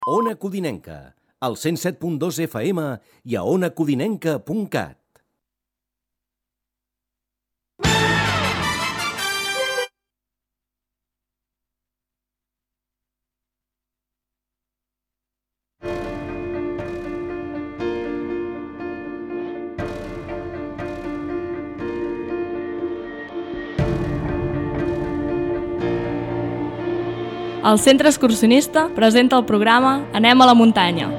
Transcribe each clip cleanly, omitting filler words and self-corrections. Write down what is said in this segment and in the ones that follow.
Ona Codinenca, al 107.2 FM i a onacodinenca.cat. El Centre Excursionista presenta el programa Anem a la muntanya.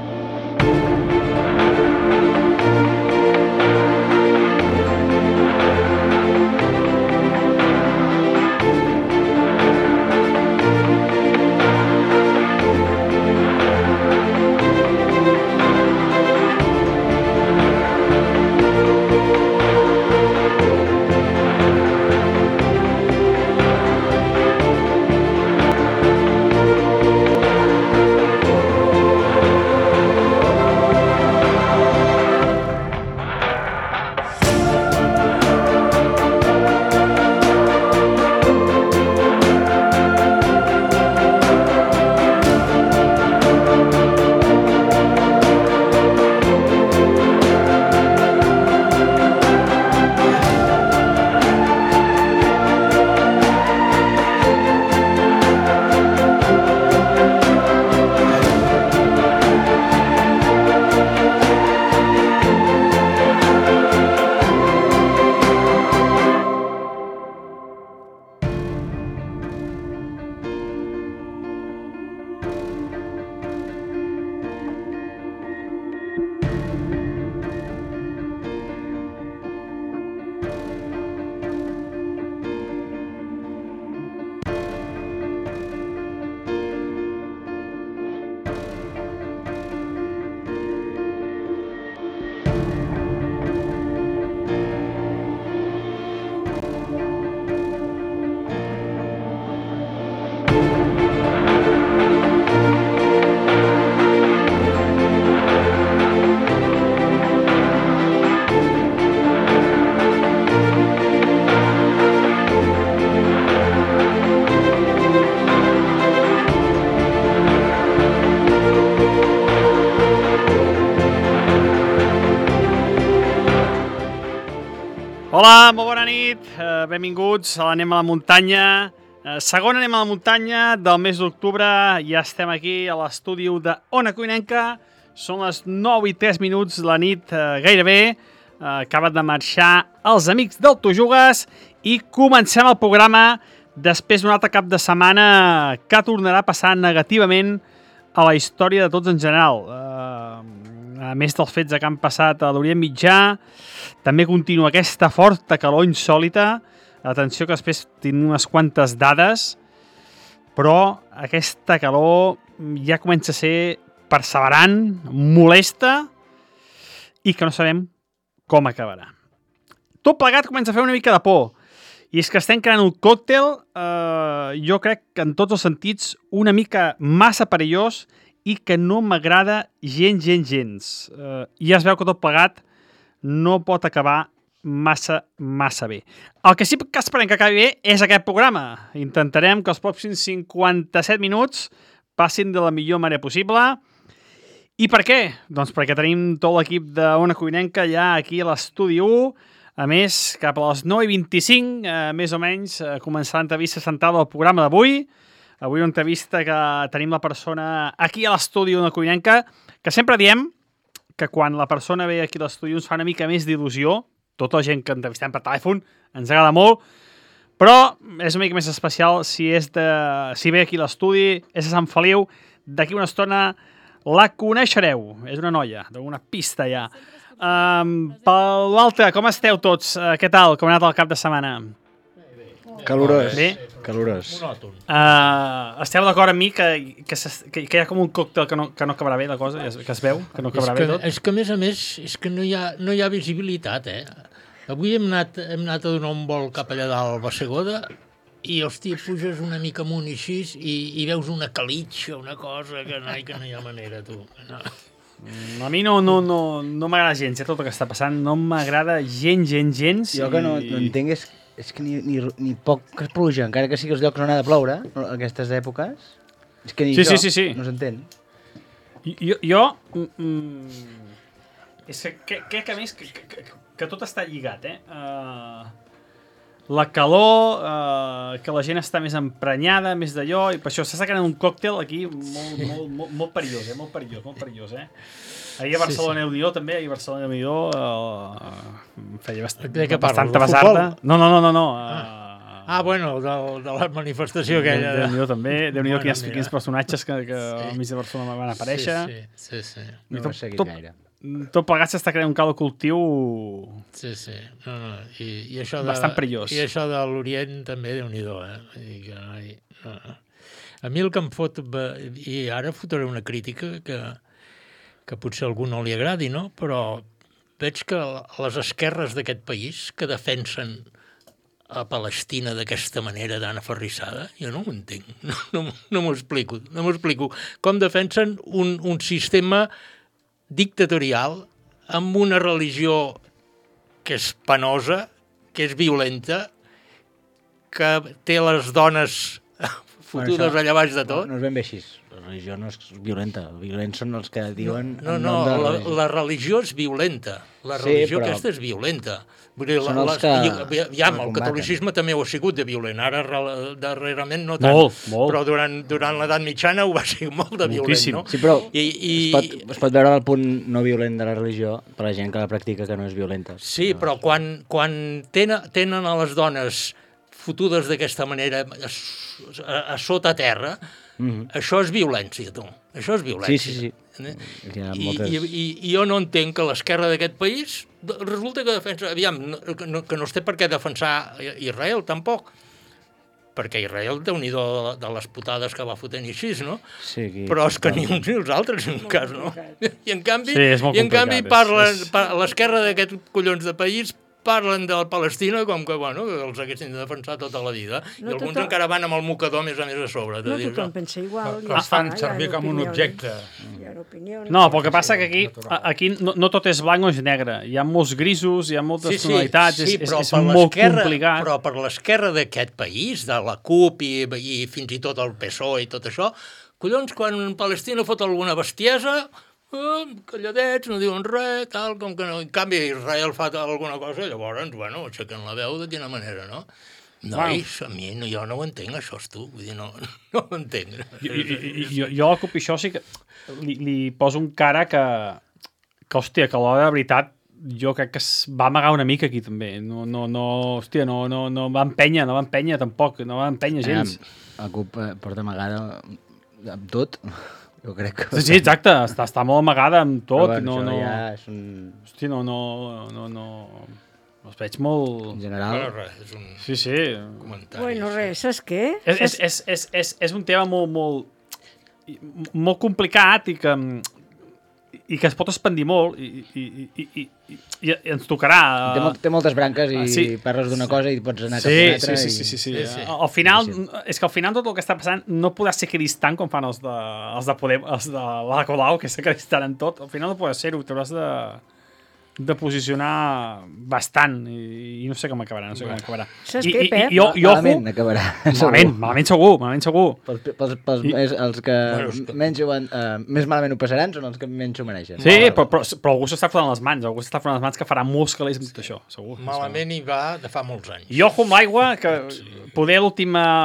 Hola, molt bona nit, benvinguts a l'Anem a la muntanya, segon Anem a la muntanya del mes d'octubre. Ja estem aquí a l'estudi de Ona Codinenca, són les 9:03 de la nit gairebé, acaben de marxar els amics del Tu Jugues i comencem el programa després d'un altre cap de setmana que tornarà a passar negativament a la història de tots en general. A més dels fets que han passat a l'Orient Mitjà, també continua aquesta forta calor insòlita. Atenció que després tenim unes quantes dades, però aquesta calor ja comença a ser perseverant, molesta i que no sabem com acabarà. Tot plegat comença a fer una mica de por. I és que estem creant un còctel, jo crec que en tots els sentits, una mica massa perillós i que no m'agrada gens. Ja es veu que tot plegat no pot acabar massa bé. El que sí que esperem que acabi bé és aquest programa. Intentarem que els pròxims 57 minuts passin de la millor manera possible. I per què? Doncs perquè tenim tot l'equip d'Ona Codinenca ja aquí a l'estudi 1. A més, cap a les 9:25, més o menys, començarà l'entrevista central del programa d'avui. Avui una entrevista que tenim la persona aquí a l'estudi d'Ona Codinenca, que sempre diem que quan la persona ve aquí a l'estudi ens fa una mica més d'il·lusió. Tota la gent que entrevistem per telèfon ens agrada molt, però és una mica més especial si ve aquí a l'estudi, és a Sant Feliu. D'aquí una estona la coneixereu. És una noia, d'alguna pista ja. Per l'altre, com esteu tots? Què tal? Com ha anat el cap de setmana? Calorós. Bé? Calorós. Esteu d'acord amb mi que hi ha com un còctel que no acabarà bé la cosa, que es veu, que no acabarà bé tot? És que a més, és que no hi ha visibilitat, Avui hem anat a donar un vol cap allà dalt al Bassegoda i, hòstia, puges una mica amunt i així i veus una calitxa, una cosa que no hi ha manera, tu. No. A mi no m'agrada gens, tot el que està passant, no m'agrada gens. Jo que no entenc és que ni poc que es pluja, encara que sí que els llocs on ha de ploure, en aquestes èpoques, és que ni sí. no s'entén. Jo... És que crec que a més que tot està lligat, la calor, que la gent està més emprenyada, més d'allò, i per això s'està creant un còctel aquí molt perillós, molt perillós. Ahir a Barcelona Déu-n'hi-do també, ahir a Barcelona Déu-n'hi-do feia bastanta basarda. No. Bueno, de la manifestació aquella. Déu-n'hi-do també, Déu-n'hi-do quins personatges que al mig de Barcelona van aparèixer. Sí. No ho he seguit gaire. Tot plegat s'està creant un caldo cultiu... Sí. No. I això bastant perillós. I això de l'Orient també, Déu-n'hi-do, No. A mi el que em fot... I ara fotré una crítica que potser a algú no li agradi, no? Però veig que les esquerres d'aquest país que defensen a Palestina d'aquesta manera tan aferrissada, jo no ho entenc. No m'ho explico. Com defensen un sistema dictatorial amb una religió que és penosa, que és violenta, que té les dones fotudes allà baix de tot. No és ben bé així. La religió no és violenta. Els violents són els que diuen... No, la religió és violenta. La religió aquesta és violenta. Vull dir, el catolicisme també ho ha sigut de violent. Ara, darrerament, no tant. Molt. Però durant l'edat mitjana ho va ser molt de violent, no? Sí, però es pot veure el punt no violent de la religió per la gent que la practica que no és violenta. Sí, però quan tenen a les dones fotudes d'aquesta manera a sota terra, això és violència, tu. Això és violència. Sí. I jo no entenc que l'esquerra d'aquest país resulta que defensa... Aviam, que no es té per què defensar Israel, tampoc. Perquè Israel, Déu-n'hi-do de les putades que va fotent així, no? Sí, però és que ni uns ni els altres, en un cas, no? I en canvi, l'esquerra d'aquest collons de país parlen de Palestina com que, els haguessin de defensar tota la vida. I alguns encara van amb el mocador més a sobre. No tothom pensa igual. Es fan servir com un objecte. No, però el que passa que aquí no tot és blanc o és negre. Hi ha molts grisos, hi ha moltes tonalitats, és molt complicat. Però per l'esquerra d'aquest país, de la CUP i fins i tot el PSOE i tot això, collons, quan Palestina fot alguna bestiesa... calladets, no diuen res, tal, com que no. En canvi, Israel fa alguna cosa, llavors, aixequen la veu de quina manera, no? Nois, a mi jo no ho entenc, això és tu, vull dir, no ho entenc. Jo al CUP això sí que li poso un cara que hòstia, que a l'hora de veritat jo crec que es va amagar una mica aquí també, no va empènyer tampoc, no va empènyer gens. El CUP porta amagada amb tot. Jo crec que... Sí, exacte, està molt amagada amb tot. Però bueno, ja és un... Hòstia, no... Els veig molt... En general... Sí. Comentari. Bueno, res, saps què? És un tema molt complicat i que es pot expandir molt i ens tocarà... Té moltes branques i parles d'una cosa i pots anar cap a una altra. Sí. Al final, és que al final tot el que està passant no podrà ser cristant com fan els de Podem, els de la Colau, que s'acristaran tot. Al final no podrà ser-ho, t'hauràs de posicionar bastant i no sé com acabarà, Saps què, Pep? Malament acabarà. Malament segur. Els que menys malament ho passaran són els que menys ho mereixen. Sí, però algú s'està frotant les mans, que farà molts calés amb tot això, segur. Malament hi va de fa molts anys. I ojo amb l'aigua, que poder els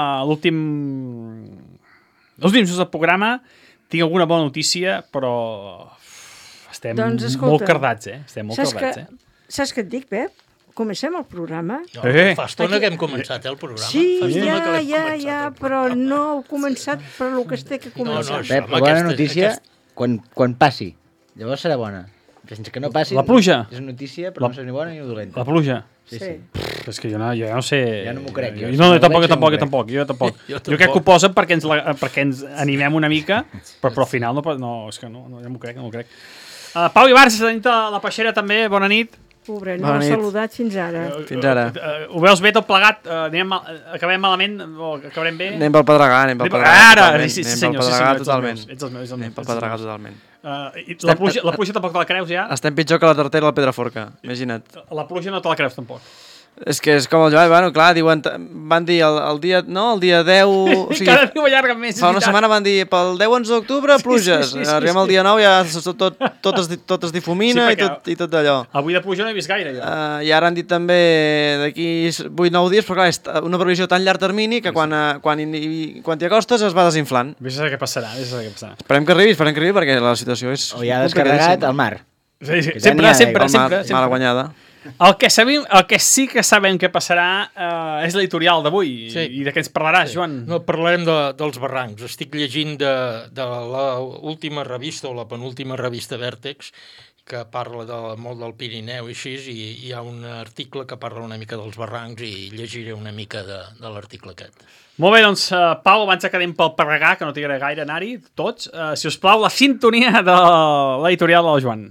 últims del programa tinc alguna bona notícia, però... Estem molt cardats, Saps què et dic, Pep? Comencem el programa. Fa estona que hem començat el programa. Sí, ja, però no heu començat per el que es té que començar. Pep, la bona notícia, quan passi. Llavors serà bona. Sense que no passi... La pluja. És una notícia, però no serà ni bona ni dolenta. La pluja. Sí. És que jo no sé... Ja no m'ho crec. No, tampoc. Jo crec que ho posen perquè ens animem una mica, però al final no, és que no m'ho crec. Pau Ibarra, s'ha dit a la Peixera també, bona nit. Pobre, no l'ha saludat fins ara. Ho veus bé tot plegat? Acabem malament o acabarem bé? Anem pel Pedregà, Ara, sí, senyor. Totalment. Anem pel Pedregà totalment. La pluja tampoc te la creus ja? Estem pitjor que la Tartera i la Pedraforca, imagina't. La pluja no te la creus tampoc? És que és com el Joan, bueno, clar, diuen, van dir el dia 10... O sigui, cada dia ho allarguen més. Fa una setmana van dir, pel 10-11 d'octubre, pluges. Arribem al dia 9, ja tot es difumina i tot allò. Avui de pluja no he vist gaire, jo. I ara han dit també d'aquí 8-9 dies, però clar, és una previsió tan llarg termini que quan t'hi acostes es va desinflant. Vés a què passarà, Esperem que arribi perquè la situació és... O ja descarregat al mar. Sí. Sempre. Mala guanyada. El que sí que sabem que passarà és l'editorial d'avui. Sí. I de què ens parlaràs, Joan? No, parlarem dels barrancs. Estic llegint de l'última revista o la penúltima revista Vèrtex, que parla molt del Pirineu i així, i hi ha un article que parla una mica dels barrancs i llegiré una mica de l'article aquest. Molt bé, doncs, Pau, abans que quedem pel Parregà, que no t'agrada gaire anar-hi, tots, si us plau, la sintonia de l'editorial del Joan.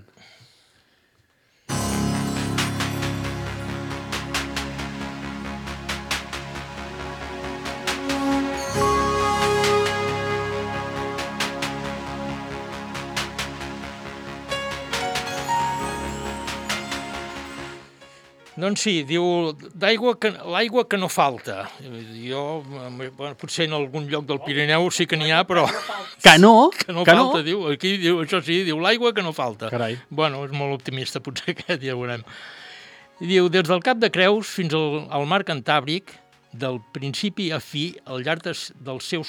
Doncs sí, diu l'aigua que no falta. Jo, potser en algun lloc del Pirineu sí que n'hi ha, però... Que no falta, diu. Aquí diu, això sí, diu l'aigua que no falta. Carai. Bueno, és molt optimista, potser aquest, ja ho veurem. Diu, des del Cap de Creus fins al mar Cantàbric, del principi a fi, al llarg dels seus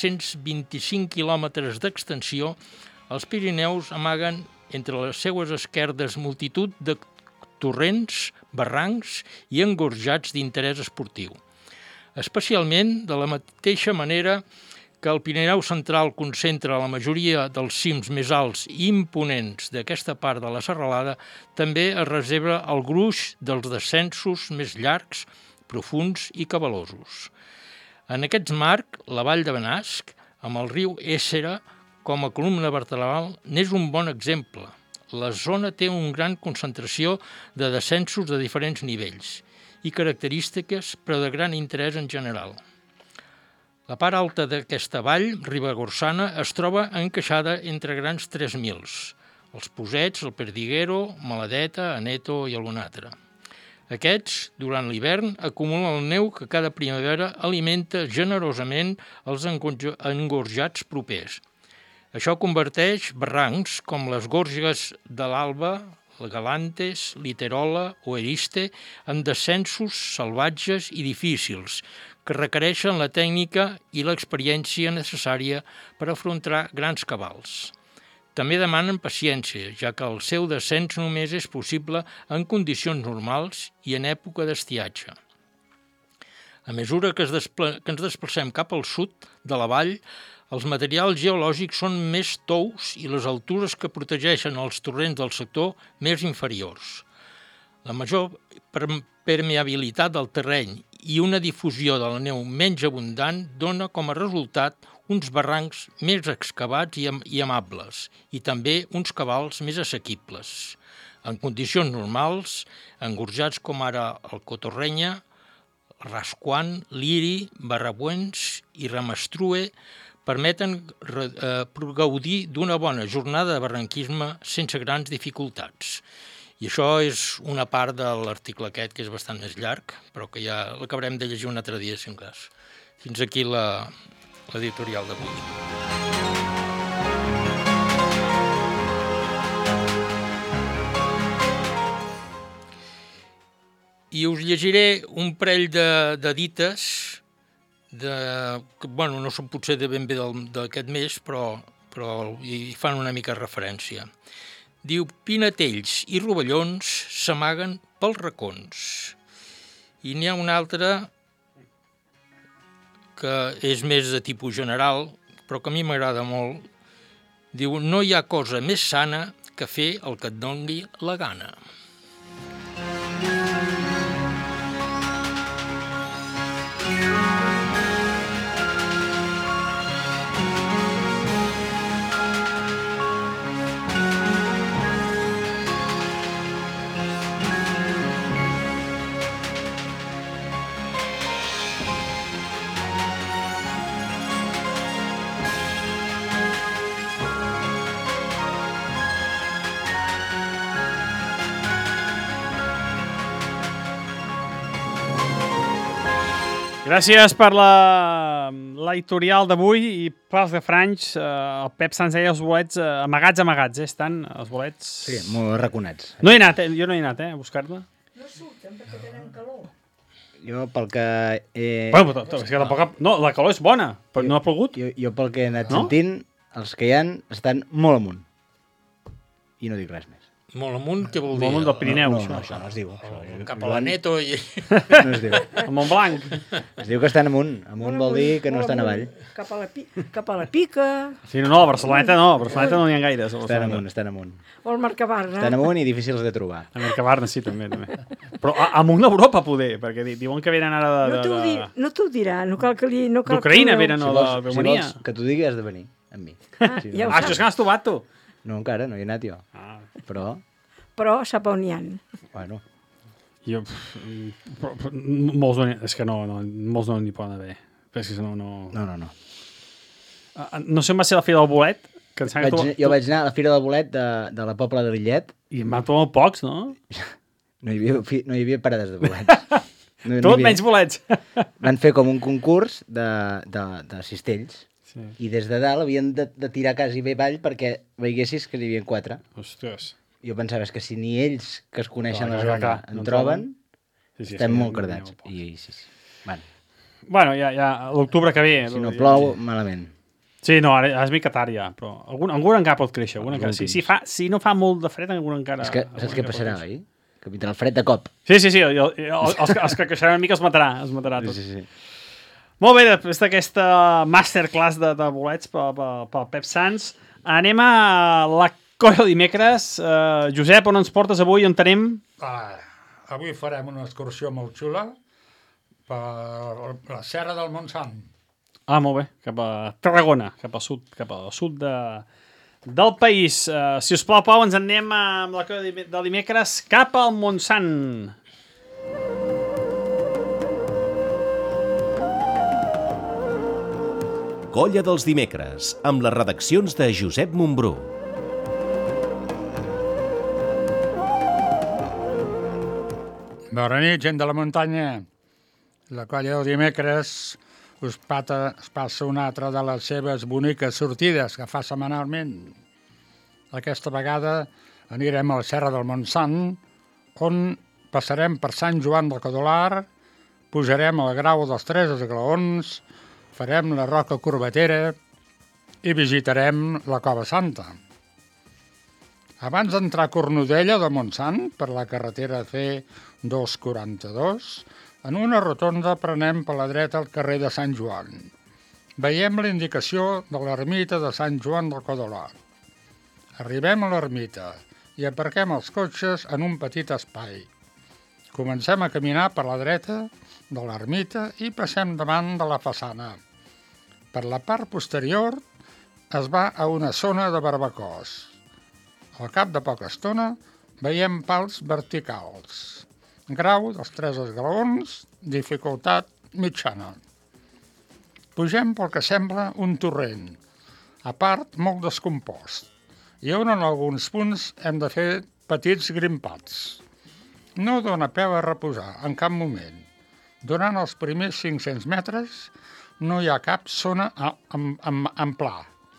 425 quilòmetres d'extensió, els Pirineus amaguen entre les seues esquerdes multitud de torrents, barrancs i engorjats d'interès esportiu. Especialment de la mateixa manera que el Pirineu central concentra la majoria dels cims més alts i imponents d'aquesta part de la serralada, també es reserva el gruix dels descensos més llargs, profunds i cabalosos. En aquest marc, la vall de Benasc, amb el riu Éssera com a columna vertebral, n'és un bon exemple. La zona té una gran concentració de descensos de diferents nivells i característiques, però de gran interès en general. La part alta d'aquesta vall ribagorçana es troba encaixada entre grans 3.000, els Posets, el Perdiguero, Maladeta, Aneto i algun altre. Aquests, durant l'hivern, acumulen el neu que cada primavera alimenta generosament els engorjats propers. Això converteix barrancs com les Gorges de l'Alba, Galantes, Literola o Eriste en descensos salvatges i difícils que requereixen la tècnica i l'experiència necessària per afrontar grans cabals. També demanen paciència, ja que el seu descens només és possible en condicions normals i en època d'estiatge. A mesura que ens desplacem cap al sud de la vall, els materials geològics són més tous i les altures que protegeixen els torrents del sector més inferiors. La major permeabilitat del terreny i una difusió de la neu menys abundant dona com a resultat uns barrancs més excavats i amables i també uns cabals més assequibles. En condicions normals, engorjats com ara el Cotorrenya, Rasquan, Liri, Barrabuens i Ramastrue, permeten gaudir d'una bona jornada de barranquisme sense grans dificultats. I això és una part de l'article aquest, que és bastant més llarg, però que ja l'acabarem de llegir un altre dia, si en cas. Fins aquí l'editorial d'avui. I us llegiré un parell de dites que, bueno, no són potser de ben bé d'aquest mes, però hi fan una mica referència. Diu, pinatells i rovellons s'amaguen pels racons. I n'hi ha una altra que és més de tipus general, però que a mi m'agrada molt. Diu, no hi ha cosa més sana que fer el que et doni la gana. Gràcies per l'editorial d'avui i pels refranys. El Pep Sans deia els bolets amagats, estan els bolets... Sí, molt raconats. No he anat, jo no he anat, a buscar-ne. No surten perquè tenen calor. Jo pel que... Bueno, és que tampoc... No, la calor és bona, però no ha plogut. Jo pel que he anat sentint, els que hi ha estan molt amunt. I no dic res més. Molt amunt, què vol dir? Molt amunt del Pirineu, No, això no es diu. Cap a la Neto i... No es diu. El Montblanc. Es diu que estan amunt. Amunt vol dir que no estan avall. Cap a la Pica. Sí, no, a Barceloneta no. A Barceloneta no n'hi ha gaires. Estan amunt. O el Mercabarna. Estan amunt i difícils de trobar. A Mercabarna sí, també. Però amunt d'Europa, poder, perquè diuen que venen ara de... No t'ho dirà, no cal que li... D'Ucraïna venen o de Romania. Si vols que t'ho digui, has de venir amb mi. Ja ho Això és que n'has trobat, tu. No, encara, no hi he anat jo. Però sap on hi ha. Bueno. Jo... Molts no... És que molts no n'hi poden haver. Però és que no... No. No sé on va ser la Fira del Bolet. Jo vaig anar a la Fira del Bolet de la Pobla de Lillet. I em van trobar molt pocs, no? No hi havia parades de bolets. Tot menys bolets. Van fer com un concurs de cistells. Sí. I des de dalt havien de tirar quasi bé avall perquè veiessis que n'hi havia 4. Ostres. Jo pensava que si ni ells que es coneixen la clar, zona en troben, estem molt n'hi ha cardats. I sí. Bueno, ja l'octubre que ve. Si no plou, malament. Sí, no, ara és mica tard ja, però algun encara pot créixer. Si no fa molt de fred, algun encara... Saps què passarà, oi? Que vindrà el fred de cop. Sí, els que creixeran una mica els matarà tot. Sí. Molt bé, després d'aquesta masterclass de bolets pel Pep Sans, anem a la Colla dimecres. Josep, on ens portes avui? On tenim? Avui farem una excursió molt xula per la Serra del Montsant. Molt bé, cap a Tarragona, cap al sud del país. Si us plau, Pau, ens anem amb la Colla del dimecres cap al Montsant. Colla dels dimecres, amb les redaccions de Josep Montbrú. Bona nit, gent de la muntanya. La Colla del dimecres us passa una altra de les seves boniques sortides que fa setmanalment. Aquesta vegada anirem a la Serra del Montsant, on passarem per Sant Joan del Codolar, pujarem al Grau dels Tres Esglaons, farem la Roca Corbatera i visitarem la Cova Santa. Abans d'entrar a Cornudella de Montsant, per la carretera C242, en una rotonda prenem per la dreta al carrer de Sant Joan. Veiem la indicació de l'ermita de Sant Joan del Codolar. Arribem a l'ermita i aparquem els cotxes en un petit espai. Comencem a caminar per la dreta de l'ermita i passem davant de la façana. Per la part posterior es va a una zona de barbacoas. Al cap de poca estona veiem pals verticals. Grau dels Tres Esglaons, dificultat mitjana. Pugem pel que sembla un torrent, a part molt descompost, i on en alguns punts hem de fer petits grimpats. No dóna peu a reposar en cap moment. Durant els primers 500 metres no hi ha cap zona en pla.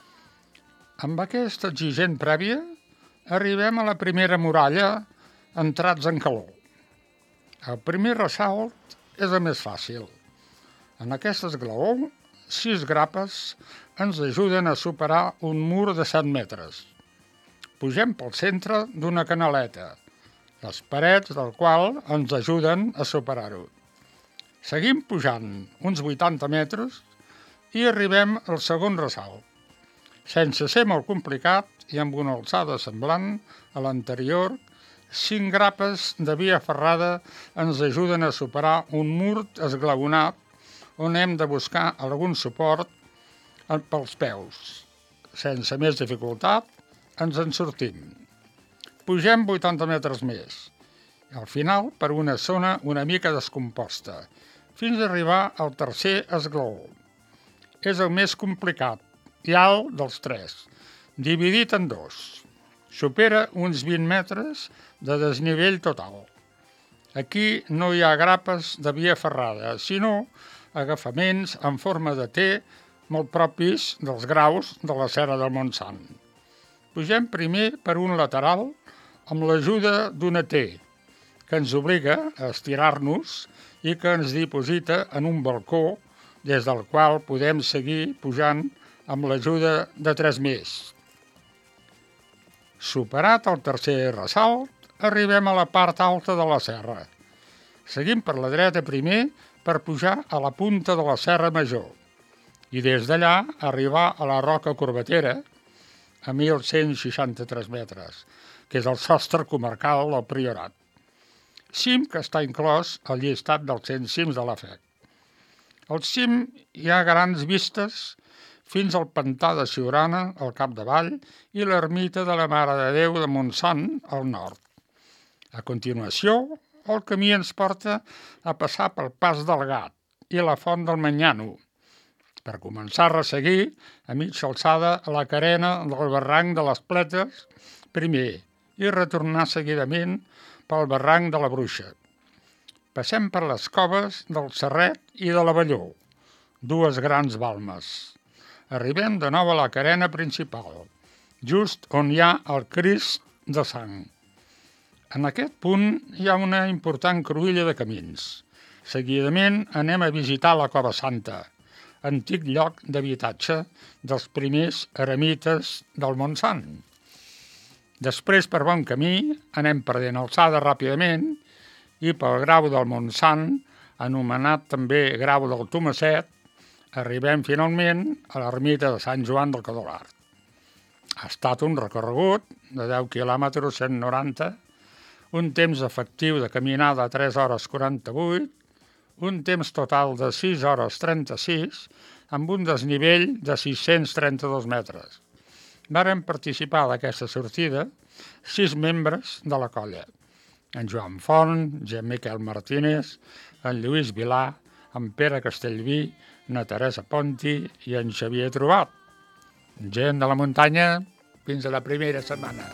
Amb aquesta exigent prèvia arribem a la primera muralla entrats en calor. El primer ressalt és el més fàcil. En aquest esglaó, 6 grapes ens ajuden a superar un mur de 7 metres. Pugem pel centre d'una canaleta, les parets del qual ens ajuden a superar-ho. Seguim pujant uns 80 metres i arribem al segon ressalt. Sense ser molt complicat i amb una alçada semblant a l'anterior, 5 grapes de via ferrada ens ajuden a superar un mur esglaonat on hem de buscar algun suport pels peus. Sense més dificultat, ens en sortim. Pugem 80 metres més, al final per una zona una mica descomposta, fins a arribar al tercer esglaó. És el més complicat i alt dels 3, dividit en 2. Supera uns 20 metres de desnivell total. Aquí no hi ha grapes de via ferrada, sinó agafaments en forma de T molt propis dels graus de la Serra del Montsant. Pugem primer per un lateral amb l'ajuda d'una T, que ens obliga a estirar-nos i que ens diposita en un balcó des del qual podem seguir pujant amb l'ajuda de 3 més. Superat el tercer ressalt, arribem a la part alta de la serra. Seguim per la dreta primer per pujar a la punta de la Serra Major i des d'allà arribar a la Roca Corbatera a 1.163 metres, que és el sostre comarcal del Priorat. Cim que està inclòs al llistat dels 100 cims de la FEC. Al cim hi ha grans vistes fins al pantà de Siurana, al capdavall, i l'ermita de la Mare de Déu de Montsant, al nord. A continuació, el camí ens porta a passar pel Pas del Gat i la Font del Manyano, per començar a resseguir a mitja alçada a la carena del barranc de les Pletes primer i retornar seguidament pel barranc de la Bruixa. Passem per les coves del Serret i de la Balló, dues grans balmes. Arribem de nou a la carena principal, just on hi ha el Crist de Sang. En aquest punt hi ha una important cruïlla de camins. Seguidament anem a visitar la Cova Santa, antic lloc d'habitatge dels primers eremites del Montsant. Després, per bon camí, anem perdent alçada ràpidament i pel Grau del Montsant, anomenat també Grau del Tomaset, arribem finalment a l'ermita de Sant Joan del Cadolart. Ha estat un recorregut de 10 quilòmetres 190, un temps efectiu de caminada 3 hores 48, un temps total de 6 hores 36, amb un desnivell de 632 metres. Varen participar d'aquesta sortida 6 membres de la colla: en Joan Font, en Miquel Martínez, en Lluís Vilà, en Pere Castellví, na Teresa Ponti i en Xavier Trobat. Gent de la muntanya, fins a la primera setmana.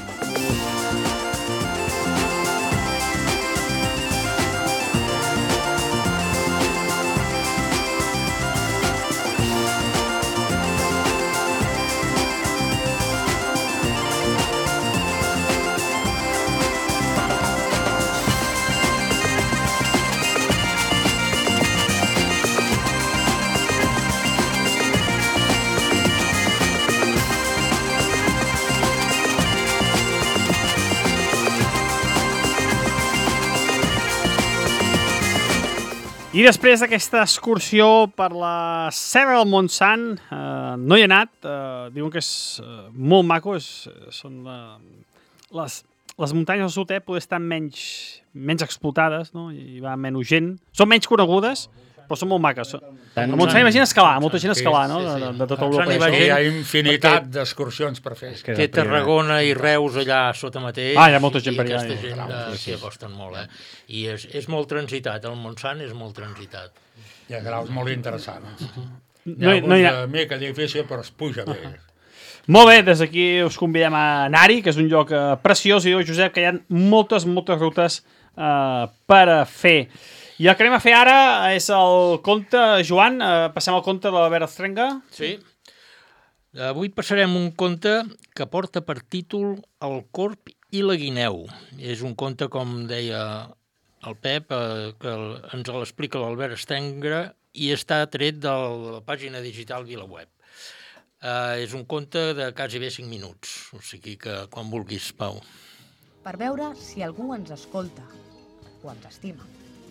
I després d'aquesta excursió per la Serra del Montsant, no hi he anat, diuen que és molt maco, són les muntanyes del sud poden estar menys explotades, no? Hi va menys gent, són menys conegudes, però són molt maques. El Montsant, imagina escalar, molta gent escalar, no? De tota Europa. Hi ha infinitat d'excursions per fer. Té Tarragona i Reus allà sota mateix. Hi ha molta gent per allà. I aquesta gent s'hi acosten molt, I és molt transitat, el Montsant és molt transitat. Hi ha graus molt interessants. Hi No ha hi ha... una mica difícil, però es puja bé. Molt bé, des d'aquí us convidem a anar-hi, que és un lloc preciós, i diu Josep que hi ha moltes rutes per a fer. I el que anem a fer ara és el conte, Joan, passem al conte de l'Albert Estrenga. Sí. Avui passarem un conte que porta per títol El corb i la guineu. És un conte, com deia el Pep, que ens l'explica l'Albert Estrenga i està tret de la pàgina digital VilaWeb. És un conte de quasi bé 5 minuts, o sigui que quan vulguis, Pau. Per veure si algú ens escolta o ens estima.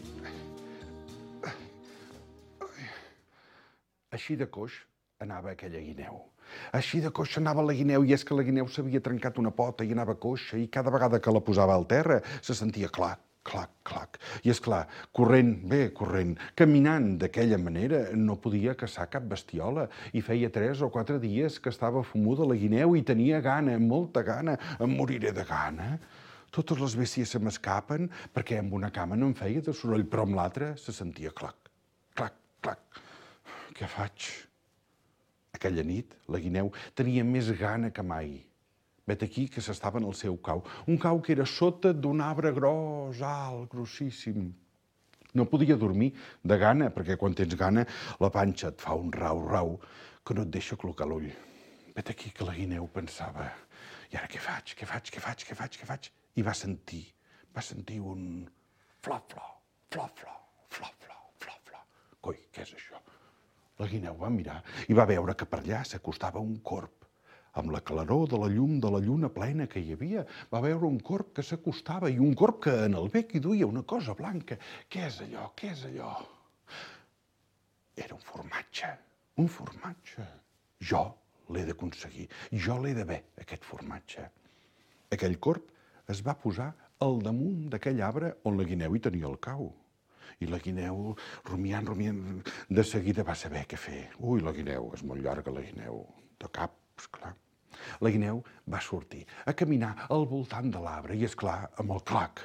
Així de coix anava aquella guineu. Així de coixa anava la guineu, i és que la guineu s'havia trencat una pota i anava coixa, i cada vegada que la posava al terra se sentia clac, clac, clac. I és clar, corrent, caminant d'aquella manera, no podia caçar cap bestiola, i feia 3 o 4 dies que estava fumuda la guineu i tenia gana, molta gana. Em moriré de gana. Totes les bèsties se m'escapen perquè amb una cama no em feia de soroll, però amb l'altra se sentia clac, clac, clac. Què faig? Aquella nit, la guineu tenia més gana que mai. Vet aquí que s'estava en el seu cau. Un cau que era sota d'un arbre gros, alt, grossíssim. No podia dormir de gana, perquè quan tens gana la panxa et fa un rau-rau que no et deixa col·locar l'ull. Vet aquí que la guineu pensava, i ara què faig? I va sentir un flop-flop, flop-flop. Coi, què és això? La guineu va mirar i va veure que per allà s'acostava un corb. Amb la claror de la llum de la lluna plena que hi havia, va veure un corb que s'acostava i un corb que en el bec hi duia una cosa blanca. Què és allò? Era un formatge. Jo l'he d'aconseguir, jo l'he de ver, aquest formatge. Aquell corb es va posar al damunt d'aquell arbre on la guineu hi tenia el cau. I la guineu, rumiant, de seguida va saber què fer. Ui, la guineu, és molt llarga la guineu, de cap, esclar. La guineu va sortir a caminar al voltant de l'arbre i, esclar, amb el clac,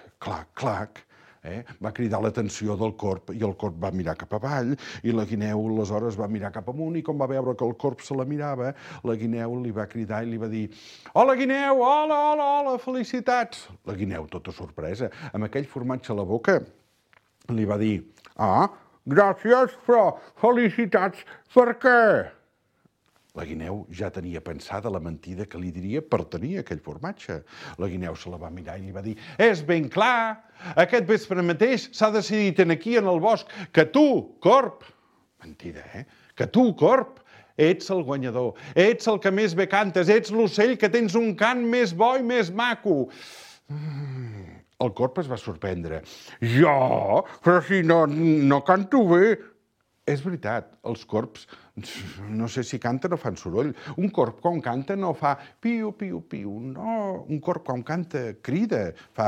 va cridar l'atenció del corb i el corb va mirar cap avall i la guineu aleshores va mirar cap amunt i com va veure que el corb se la mirava, la guineu li va cridar i li va dir «Hola, guineu! Hola, felicitats!» La guineu, tota sorpresa, amb aquell formatge a la boca, li va dir «Ah, gràcies, però felicitats, per què?» La guineu ja tenia pensada la mentida que li diria per tenir aquell formatge. La guineu se la va mirar i li va dir «És ben clar, aquest vespre mateix s'ha decidit aquí, en el bosc, que tu, corb, mentida, que tu, corb, ets el guanyador, ets el que més bé cantes, ets l'ocell que tens un cant més bo i més maco». El corb es va sorprendre. «Jo? Però si no canto bé!» És veritat, els corbs, no sé si canten o fan soroll. Un corb quan canta no fa piu, piu, piu, no. Un corb quan canta crida, fa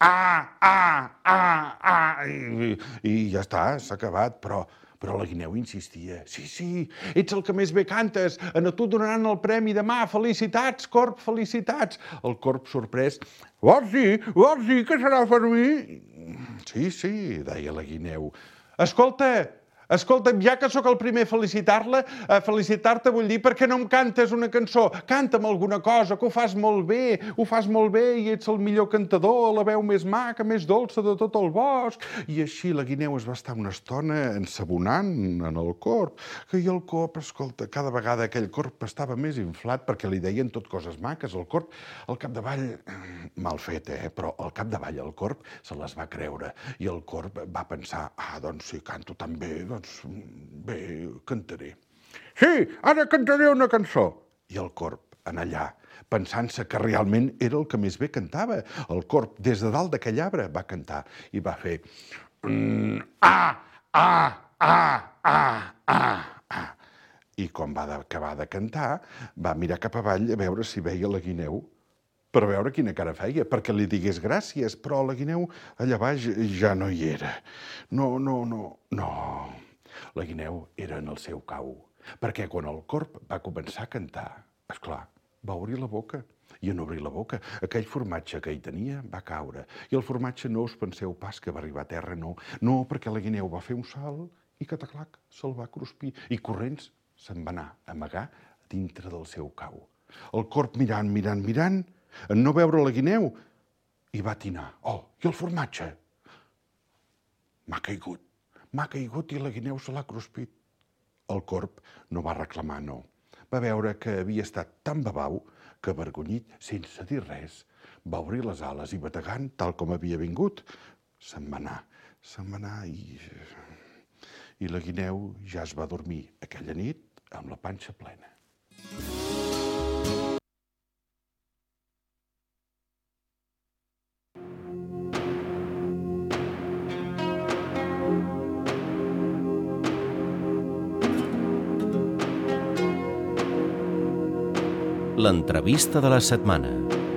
i ja està, s'ha acabat, però la guineu insistia. Sí, ets el que més bé cantes, a tu donaran el premi demà, felicitats, corb, felicitats. El corb sorprès, vols dir que serà per mi? Sí, deia la guineu. Escolta, ja que sóc el primer a felicitar-te vull dir, per què no em cantes una cançó? Canta'm alguna cosa, que ho fas molt bé i ets el millor cantador, la veu més maca, més dolça de tot el bosc. I així la guineu es va estar una estona ensabonant en el corb. I el corb, escolta, cada vegada aquell corb estava més inflat perquè li deien tot coses maques. El corb, al capdavall, mal fet, però al capdavall el corb se les va creure. I el corb va pensar, doncs si canto tan bé, doncs bé, cantaré. Sí, ara cantaré una cançó. I el corb, en allà, pensant-se que realment era el que més bé cantava. El corb, des de dalt d'aquell arbre, va cantar i va fer I quan va acabar de cantar, va mirar cap avall a veure si veia la guineu per veure quina cara feia, perquè li digués gràcies, però la guineu allà baix ja no hi era. No. La guineu era en el seu cau, perquè quan el corb va començar a cantar, esclar, va obrir la boca. I en obrir la boca, aquell formatge que hi tenia va caure. I el formatge no us penseu pas que va arribar a terra, no, perquè la guineu va fer un salt i cataclac, se'l va cruspir. I corrents se'n va anar a amagar dintre del seu cau. El corb mirant, en no veure la guineu, i va atinar. I el formatge? M'ha caigut i la guineu se l'ha cruspit. El corb no va reclamar no. Va veure que havia estat tan babau que, avergonyit, sense dir res, va obrir les ales i bategant, tal com havia vingut, se'n va anar i la guineu ja es va dormir aquella nit amb la panxa plena. L'entrevista de la setmana.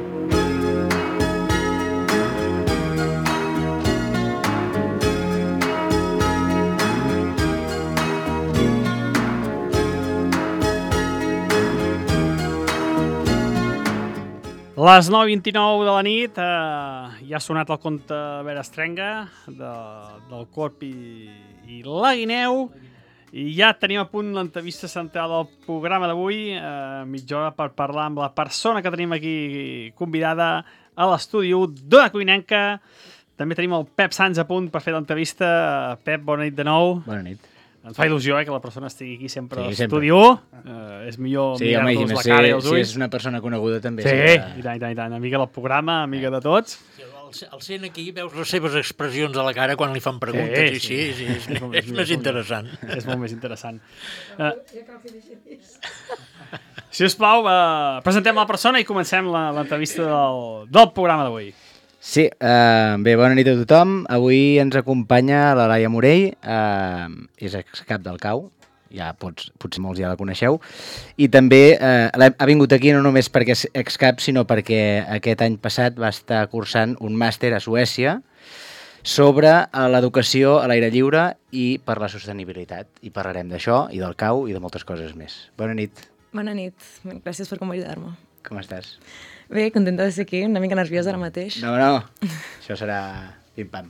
Les 9:29 de la nit, ja ha sonat el conte Vera Estrenga del corb i la guineu. I ja tenim a punt l'entrevista central del programa d'avui, mitja hora per parlar amb la persona que tenim aquí convidada a l'estudi d'Ona Cuinenca També tenim el Pep Sans a punt per fer l'entrevista. Pep, bona nit de nou. Bona nit. Ens fa il·lusió que la persona estigui aquí sempre a Sí, l'estudi 1. És millor mirar-nos la cara i els ulls. Si és una persona coneguda també. Sí, i tant. Amiga del programa, amiga de tots. Al sent aquí veus les seves expressions a la cara quan li fan preguntes sí, és més interessant. És molt més interessant. Si us plau, presentem la persona i comencem l'entrevista del programa d'avui. Sí, bé, bona nit a tothom. Avui ens acompanya la Laia Morell, és excap del CAU, ja potser molts ja la coneixeu, i també ha vingut aquí no només perquè és excap, sinó perquè aquest any passat va estar cursant un màster a Suècia sobre l'educació a l'aire lliure i per la sostenibilitat. I parlarem d'això, i del CAU, i de moltes coses més. Bona nit. Bona nit, gràcies per convidar-me. Com estàs? Bé, contenta de ser aquí, una mica nerviosa ara mateix. No, això serà pim-pam.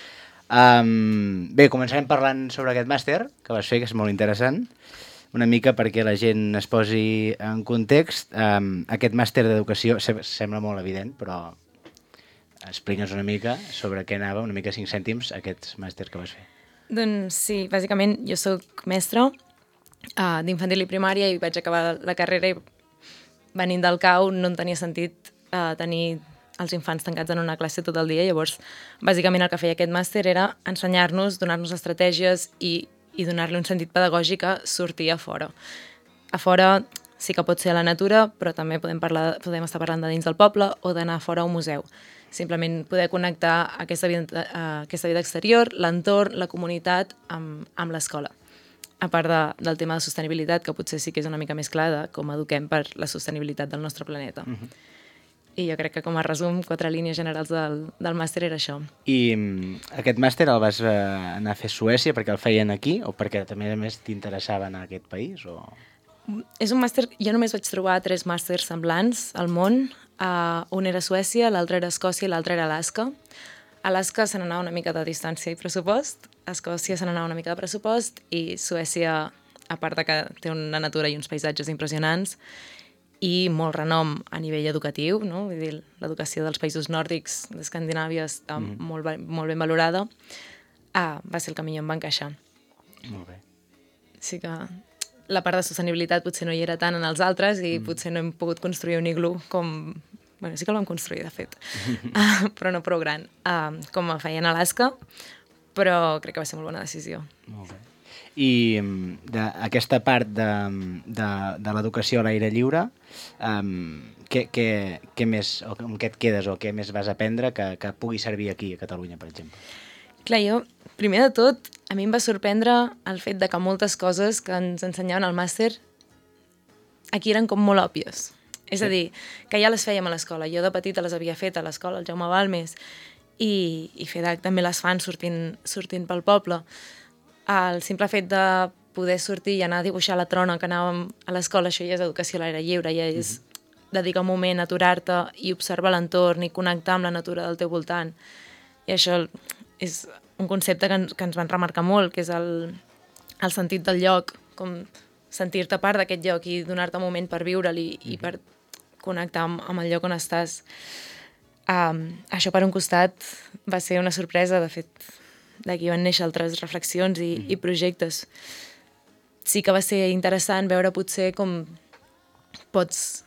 Bé, començarem parlant sobre aquest màster que vas fer, que és molt interessant, una mica perquè la gent es posi en context. Aquest màster d'educació sembla molt evident, però explica'ns una mica sobre què anava, una mica 5 cèntims, aquest màster que vas fer. Doncs sí, bàsicament jo sóc mestra d'infantil i primària i vaig acabar la carrera i venint del CAU no en tenia sentit tenir els infants tancats en una classe tot el dia, llavors bàsicament el que feia aquest màster era ensenyar-nos, donar-nos estratègies i donar-li un sentit pedagògic a sortir a fora. A fora sí que pot ser a la natura, però també podem estar parlant de dins del poble o d'anar fora a un museu. Simplement poder connectar aquesta vida exterior, l'entorn, la comunitat amb l'escola. A part del tema de sostenibilitat, que potser sí que és una mica més clar de com eduquem per la sostenibilitat del nostre planeta. I jo crec que com a resum, 4 línies generals del màster era això. I aquest màster el vas anar a fer a Suècia perquè el feien aquí o perquè també a més t'interessava anar a aquest país? És un màster, jo només vaig trobar 3 màsters semblants al món. Un era a Suècia, l'altre era a Escòcia i l'altre era a Alaska. Alaska se n'anava una mica de distància i pressupost, a Escòcia se n'anava una mica de pressupost i Suècia, a part de que té una natura i uns paisatges impressionants i molt renom a nivell educatiu, no? Vull dir, l'educació dels països nòrdics d'Escandinàvia està molt ben valorada, va ser el que millor em va encaixar. Molt bé. Sí que la part de sostenibilitat potser no hi era tant en els altres i potser no hem pogut construir un iglú com... Bueno, sí que el vam construir, de fet, però no prou gran, com feien a Alaska, però crec que va ser molt bona decisió. Molt bé. I aquesta part de l'educació a l'aire lliure, què més, o amb què et quedes o què més vas aprendre que pugui servir aquí a Catalunya, per exemple? Clar, jo, primer de tot, a mi em va sorprendre el fet de que moltes coses que ens ensenyaven al màster aquí eren com molt òbvies. És a dir, que ja les fèiem a l'escola. Jo de petita les havia fet a l'escola, al Jaume Balmes, i FEDAC també les fan sortint pel poble. El simple fet de poder sortir i anar a dibuixar la trona que anàvem a l'escola, això ja és educació a l'aire lliure, ja és dedicar un moment a aturar-te i observar l'entorn i connectar amb la natura del teu voltant. I això és un concepte que ens van remarcar molt, que és el sentit del lloc, com sentir-te part d'aquest lloc i donar-te un moment per viure'l i per connectar amb el lloc on estàs. Això per un costat va ser una sorpresa, de fet, d'aquí van néixer altres reflexions i projectes. Sí que va ser interessant veure potser com pots...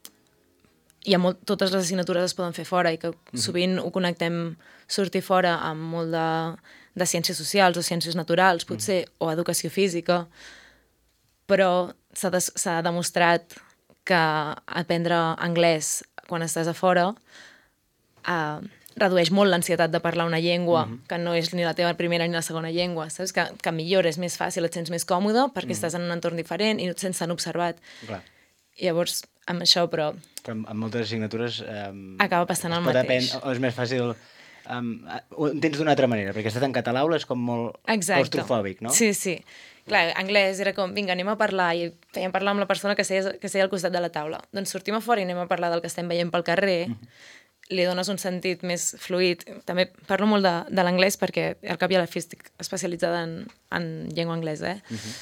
totes les assignatures es poden fer fora i que sovint ho connectem sortir fora amb molt de ciències socials o ciències naturals, potser, o educació física, però s'ha demostrat que aprendre anglès quan estàs a fora redueix molt l'ansietat de parlar una llengua que no és ni la teva primera ni la segona llengua, saps? Que millor és més fàcil, et sents més còmode perquè estàs en un entorn diferent i no et sents tan observat. Clar. Llavors, amb això, però amb moltes assignatures... acaba passant el mateix. O és més fàcil... ho entens d'una altra manera, perquè estar tancat a l'aula és com molt claustrofòbic, no? Sí, sí. Clar, anglès era com, vinga, anem a parlar, i fèiem parlar amb la persona que seia al costat de la taula. Doncs sortim a fora i anem a parlar del que estem veient pel carrer, li dones un sentit més fluid. També parlo molt de l'anglès perquè al cap i a la fi estic especialitzada en llengua anglesa,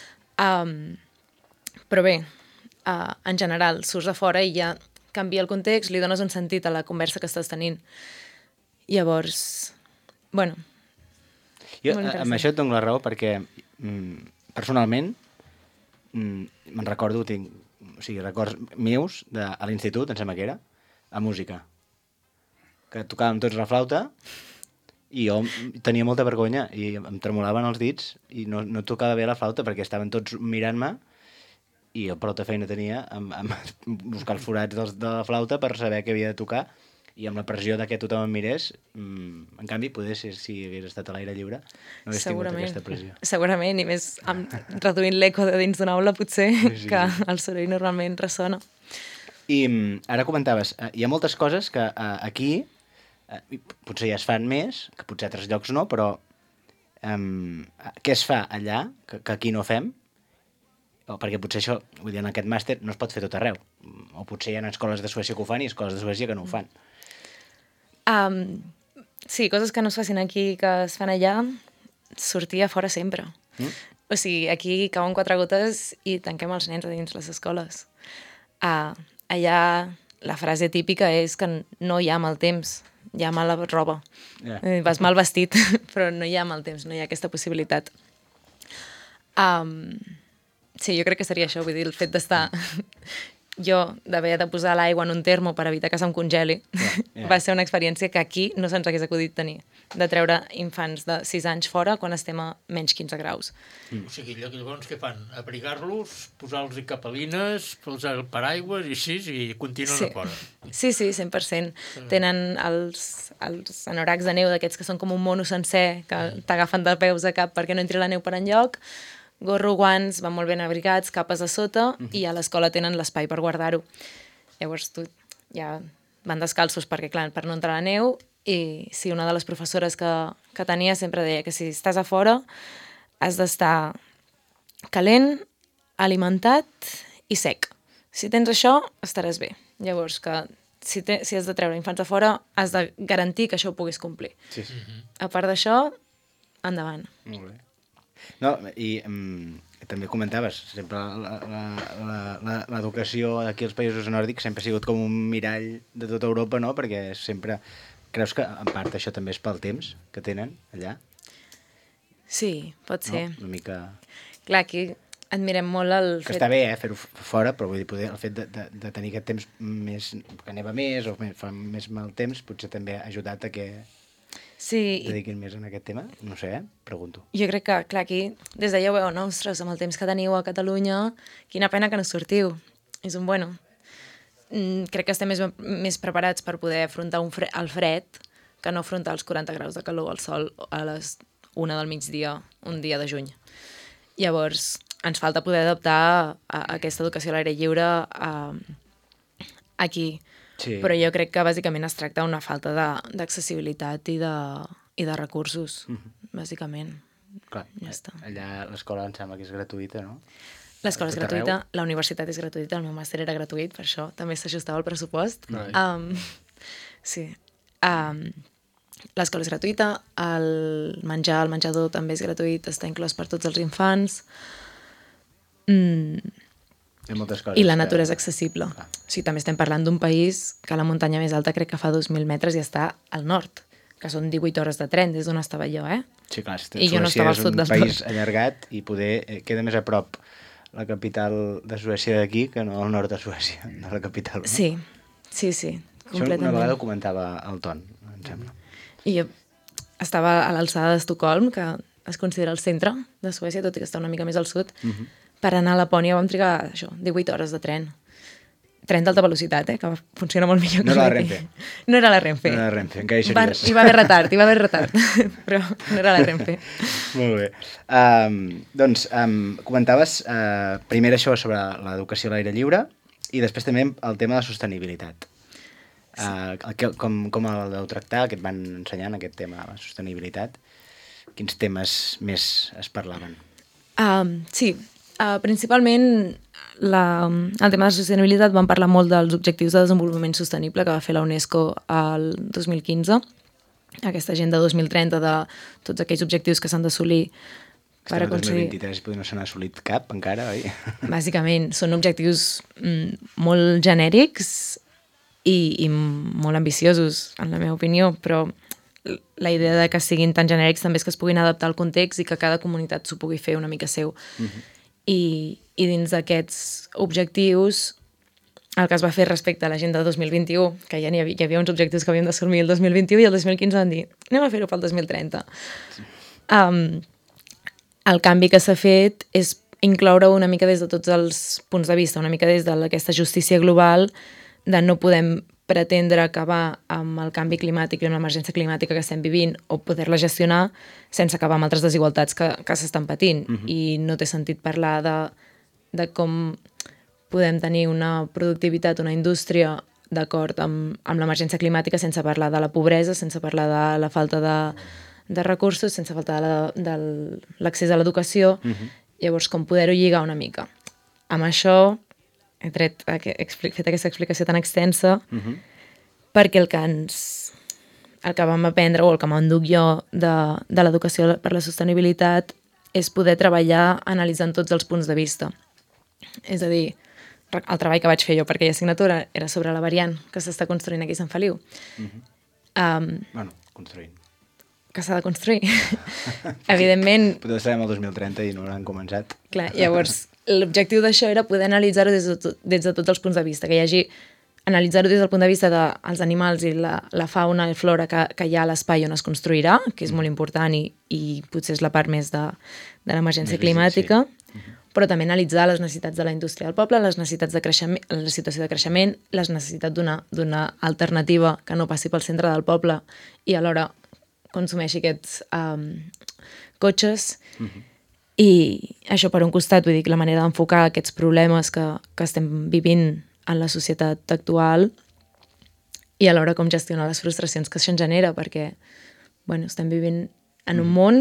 però bé, en general, surts a fora i ja canvia el context, li dones un sentit a la conversa que estàs tenint. Llavors, Bueno, Jo molt interessant. amb això et dono la raó perquè personalment me'n recordo, tinc records meus a l'institut, em sembla que era, a música. Que tocàvem tots la flauta i jo tenia molta vergonya i em tremolaven els dits i no tocava bé la flauta perquè estaven tots mirant-me i jo prou feina tenia amb buscar els forats de la flauta per saber què havia de tocar i amb la pressió de que tothom em mirés, en canvi, poder si hagués estat a l'aire lliure, no hagués tingut aquesta pressió. Segurament, i més reduint l'eco de dins d'una aula, potser, que el soroll normalment ressona. I ara comentaves, hi ha moltes coses que aquí potser ja es fan més, que potser a altres llocs no, però què es fa allà que aquí no fem? Perquè potser això, vull dir, en aquest màster no es pot fer tot arreu. O potser hi ha escoles de Suècia que ho fan i escoles de Suècia que no ho fan. Sí, coses que no es facin aquí, que es fan allà, sortir a fora sempre. O sigui, aquí cauen 4 gotes i tanquem els nens a dins les escoles. Allà la frase típica és que no hi ha mal temps, hi ha mala roba. Vas mal vestit, però no hi ha mal temps, no hi ha aquesta possibilitat. Sí, jo crec que seria això, vull dir, el fet d'estar... Jo, d'haver de posar l'aigua en un termo per evitar que se'm congeli, va ser una experiència que aquí no se'ns hagués acudit tenir, de treure infants de 6 anys fora quan estem a menys 15 graus. O sigui, llavors què fan? Abrigar-los, posar-los capelines, posar el paraigües i així, i continuen a fora. Sí, 100%. Tenen els anoracs de neu d'aquests que són com un mono sencer, que t'agafen de peus a cap perquè no entri la neu per enlloc, gorro, guants, van molt ben abrigats, capes a sota, i a l'escola tenen l'espai per guardar-ho. Llavors ja van descalços perquè, clar, per no entrar a la neu, i sí, una de les professores que tenia sempre deia que si estàs a fora has d'estar calent, alimentat i sec. Si tens això, estaràs bé. Llavors, que si has de treure infants a fora, has de garantir que això ho puguis complir. Sí. A part d'això, endavant. Molt bé. No, i també comentaves, sempre l'educació aquí als països nòrdics sempre ha sigut com un mirall de tota Europa, no? Perquè sempre... Creus que en part això també és pel temps que tenen allà? Sí, pot ser. No? Una mica... Clar, aquí admirem molt el fet... Que està bé, fer-ho fora, però vull dir, poder, el fet de tenir aquest temps més... que neva més o fa més mal temps, potser també ha ajudat a que... Sí. Dediquin més en aquest tema? No sé, pregunto. Jo crec que, clar, aquí, des d'allà ho veu, no? Ostres, amb el temps que teniu a Catalunya, quina pena que no sortiu. És un bueno. Crec que estem més preparats per poder afrontar el fred que no afrontar els 40 graus de calor al sol a les 1 del migdia, un dia de juny. Llavors, ens falta poder adaptar a aquesta educació a l'aire lliure aquí. Sí. Però jo crec que bàsicament es tracta d'una falta d'accessibilitat i de recursos, bàsicament. Clar, ja està. Allà l'escola em sembla que és gratuïta, no? L'escola és gratuïta, la universitat és gratuïta, el meu màster era gratuït, per això també s'ajustava al pressupost. Sí. L'escola és gratuïta, el menjador també és gratuït, està inclòs per tots els infants. Moltes coses I la natura és accessible. O sigui, també estem parlant d'un país que la muntanya més alta crec que fa 2.000 metres i està al nord, que són 18 hores de tren des d'on estava jo, Sí, clar, i jo no estava al sud del tot. És un país allargat i poder queda més a prop la capital de Suècia d'aquí que no al nord de Suècia, de la capital. No? Sí, completament. Això una vegada ho comentava el Ton, em sembla. I jo estava a l'alçada d'Estocolm, que es considera el centre de Suècia, tot i que està una mica més al sud. Per anar a Lapònia vam trigar, 18 hores de tren. Tren d'alta velocitat, que funciona molt millor que no era la Renfe. No era la Renfe. No era la Renfe, encara hi series. Hi va haver retard, però no era la Renfe. Molt bé. Comentaves primer això sobre l'educació a l'aire lliure i després també el tema de la sostenibilitat. Com el deu tractar, que et van ensenyant aquest tema de la sostenibilitat? Quins temes més es parlaven? Sí, principalment el tema de la sostenibilitat vam parlar molt dels objectius de desenvolupament sostenible que va fer la UNESCO el 2015, aquesta agenda 2030 de tots aquells objectius que s'han d'assolir per aconseguir... El 2023 potser no se n'ha assolit cap encara, oi? Bàsicament, són objectius molt genèrics i molt ambiciosos, en la meva opinió, però la idea de que siguin tan genèrics també és que es puguin adaptar al context i que cada comunitat s'ho pugui fer una mica seu. I dins d'aquests objectius, el que es va fer respecte a l'agenda 2021, que ja hi havia uns objectius que havíem d'assumir el 2021 i el 2015 van dir, anem a fer-ho pel 2030. El canvi que s'ha fet és incloure una mica des de tots els punts de vista, una mica des d'aquesta justícia global de no podem pretendre acabar amb el canvi climàtic i amb l'emergència climàtica que estem vivint o poder-la gestionar sense acabar amb altres desigualtats que s'estan patint. I no té sentit parlar de com podem tenir una productivitat, una indústria d'acord amb l'emergència climàtica sense parlar de la pobresa, sense parlar de la falta de recursos, sense falta de l'accés a l'educació. Llavors, com poder-ho lligar una mica. Amb això he fet aquesta explicació tan extensa perquè el que vam aprendre o el que m'enduc jo de l'educació per la sostenibilitat és poder treballar analitzant tots els punts de vista. És a dir, el treball que vaig fer jo per aquella assignatura era sobre la variant que s'està construint aquí a Sant Feliu. Construint. Que s'ha de construir. Evidentment... Potser estarem al 2030 i no l'han començat. Clar, llavors, l'objectiu d'això era poder analitzar-ho des de tots els punts de vista, que hi hagi analitzar-ho des del punt de vista dels animals i la fauna i flora que hi ha a l'espai on es construirà, que és molt important i potser és la part més de l'emergència climàtica, però també analitzar les necessitats de la indústria del poble, les necessitats de creixement, la situació de creixement, les necessitats d'una alternativa que no passi pel centre del poble i alhora consumeixi aquests cotxes. I això per un costat, vull dir que la manera d'enfocar aquests problemes que estem vivint en la societat actual i alhora com gestionar les frustracions que això en genera, perquè estem vivint en un món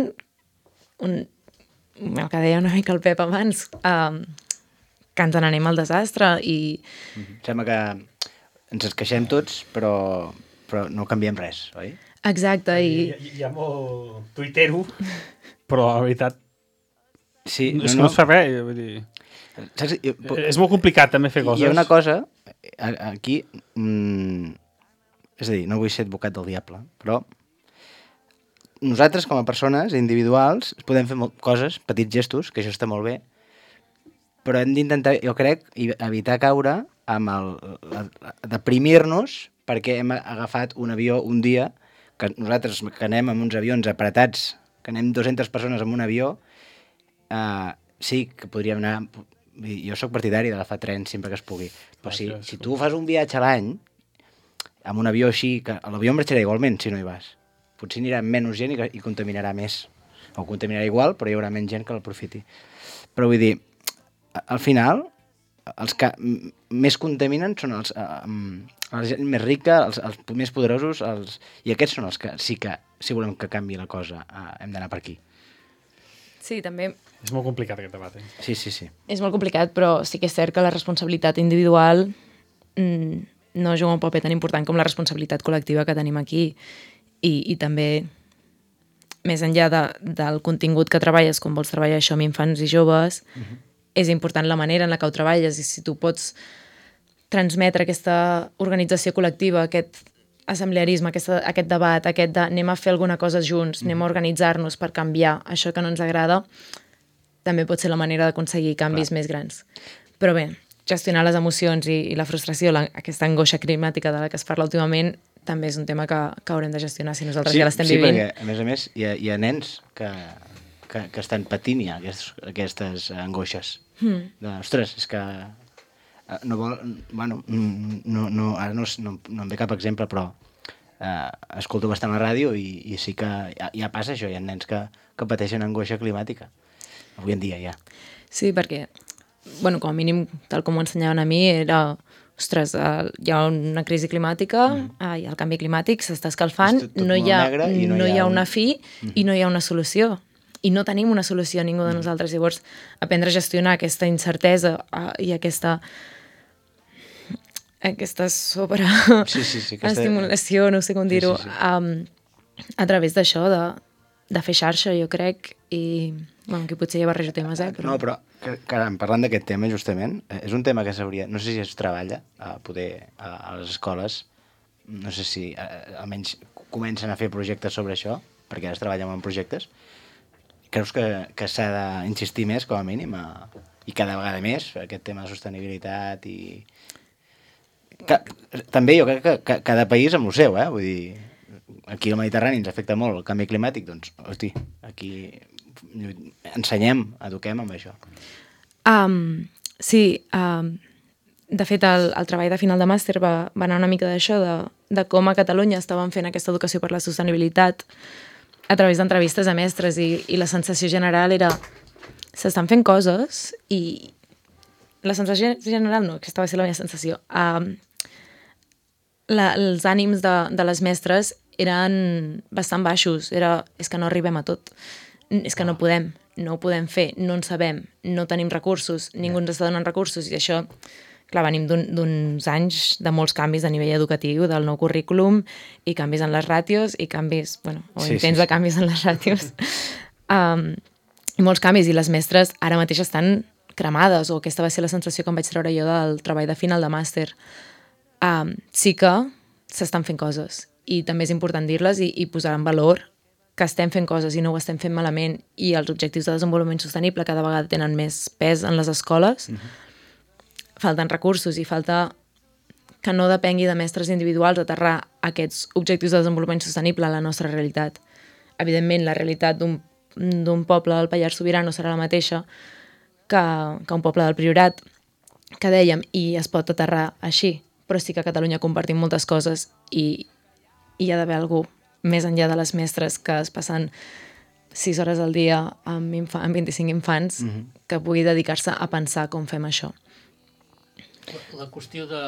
el que deia una mica el Pep abans, que ens n'anem al desastre i... Sembla que ens queixem tots, però no canviem res, oi? Exacte, i... Hi ha molt tuitero, però la veritat sí, és que no es fa res, vull dir... És molt complicat també fer coses. Hi ha una cosa, aquí, és a dir, no vull ser advocat del diable, però nosaltres com a persones individuals podem fer coses, petits gestos, que això està molt bé, però hem d'intentar, jo crec, evitar caure amb deprimir-nos perquè hem agafat un avió un dia, que nosaltres que anem amb uns avions apretats, que anem 200 persones en un avió, sí que podríem anar... Jo sóc partidari d'agafar trens sempre que es pugui, però si tu fas un viatge a l'any amb un avió així, que l'avió marxarà igualment si no hi vas. Potser anirà menys gent i contaminarà més. O contaminarà igual, però hi haurà menys gent que l'aprofiti. Però vull dir, al final, els que més contaminen són la gent més rica, els més poderosos, i aquests són els que sí que, si volem que canvi la cosa, hem d'anar per aquí. Sí, també... És molt complicat aquest debat, Sí. És molt complicat, però sí que és cert que la responsabilitat individual no juga un paper tan important com la responsabilitat col·lectiva que tenim aquí. I també, més enllà del contingut que treballes, com vols treballar això amb infants i joves, és important la manera en la que ho treballes, i si tu pots transmetre aquesta organització col·lectiva, aquest assemblearisme, aquest debat, aquest de anem a fer alguna cosa junts, anem a organitzar-nos per canviar això que no ens agrada, també pot ser la manera d'aconseguir canvis més grans. Però bé, gestionar les emocions i la frustració, aquesta angoixa climàtica de la que es parla últimament, també és un tema que haurem de gestionar si nosaltres ja l'estem vivint. Sí, perquè, a més, hi ha nens que estan patint ja aquestes angoixes. Ostres, és que no vol... Bueno, ara no em ve cap exemple, però escolto bastant la ràdio i sí que ja passa això, hi ha nens que pateixen angoixa climàtica. Avui en dia ja. Sí, perquè, com a mínim, tal com ho ensenyaven a mi, era... Ostres, hi ha una crisi climàtica, hi ha el canvi climàtic, s'està escalfant, no hi ha una fi i no hi ha una solució. I no tenim una solució a ningú de nosaltres. Llavors, aprendre a gestionar aquesta incertesa i aquesta estimulació, no sé com dir-ho, a través d'això, de fer xarxa, jo crec, i que potser ja barrejo temes, però... No, però parlant d'aquest tema, justament, és un tema que s'hauria... No sé si es treballa a les escoles, no sé si almenys comencen a fer projectes sobre això, perquè ara es treballa en projectes, creus que s'ha d'insistir més, com a mínim, i cada vegada més, aquest tema de sostenibilitat i... També jo crec que cada país amb el seu, vull dir, aquí al Mediterrani ens afecta molt el canvi climàtic, doncs, hosti, aquí ensenyem, eduquem amb això. Sí, de fet, el treball de final de màster va anar una mica d'això, de com a Catalunya estaven fent aquesta educació per la sostenibilitat a través d'entrevistes a mestres i la sensació general era s'estan fent coses i la sensació general no, aquesta va ser la meva sensació. Els ànims de les mestres eren bastant baixos, és que no arribem a tot, és que no podem, no ho podem fer, no en sabem, no tenim recursos, ningú ens està donant recursos i això, clar, venim d'uns anys de molts canvis a nivell educatiu, del nou currículum i canvis en les ràtios i canvis, intents de canvis en les ràtios. I molts canvis, i les mestres ara mateix estan cremades, o aquesta va ser la sensació que em vaig treure jo del treball de final de màster. Sí que s'estan fent coses, i també és important dir-les i posar en valor que estem fent coses i no ho estem fent malament, i els objectius de desenvolupament sostenible cada vegada tenen més pes en les escoles. Falten recursos i falta que no depengui de mestres individuals aterrar aquests objectius de desenvolupament sostenible a la nostra realitat. Evidentment, la realitat d'un poble del Pallars Sobirà no serà la mateixa que un poble del Priorat, que dèiem, i es pot aterrar així, però sí que a Catalunya compartim moltes coses i hi ha d'haver algú més enllà de les mestres que es passen 6 hores al dia amb 25 infants que pugui dedicar-se a pensar com fem això. La qüestió de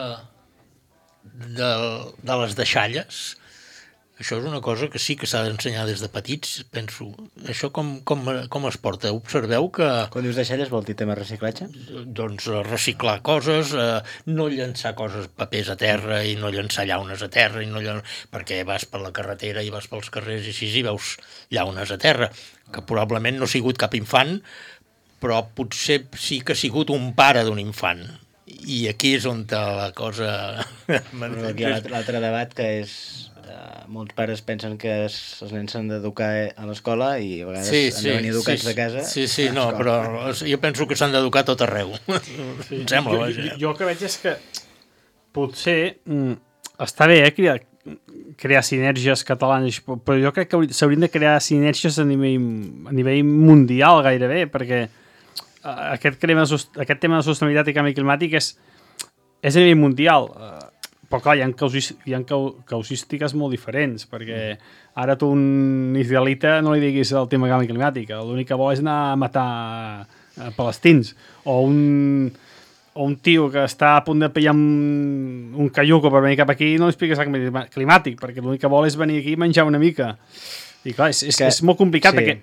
les deixalles, això és una cosa que sí que s'ha d'ensenyar des de petits, penso. Això com es porta? Observeu que... Quan dius deixalles vol dir tema reciclatge? Doncs reciclar coses, no llançar coses, papers a terra i no llançar llaunes a terra, perquè vas per la carretera i vas pels carrers i així i veus llaunes a terra, que probablement no ha sigut cap infant, però potser sí que ha sigut un pare d'un infant. I aquí és on la cosa... Aquí hi ha l'altre debat que és... molts pares pensen que els nens s'han d'educar a l'escola i a vegades han de venir educats de casa. Sí, no, però jo penso que s'han d'educar tot arreu. Em sembla, vaja. Jo el que veig és que potser està bé crear sinergies catalanes, però jo crec que s'haurien de crear sinergies a nivell mundial gairebé, perquè aquest tema de sostenibilitat i canvi climàtic és a nivell mundial, però clar, hi ha causístiques molt diferents, perquè ara tu un israelita no li diguis el tema canvi climàtic, l'únic que vol és anar a matar palestins, o un tio que està a punt de pillar un caiuco per venir cap aquí no li expliques el canvi climàtic, perquè l'únic que vol és venir aquí i menjar una mica. I clar, és molt complicat, perquè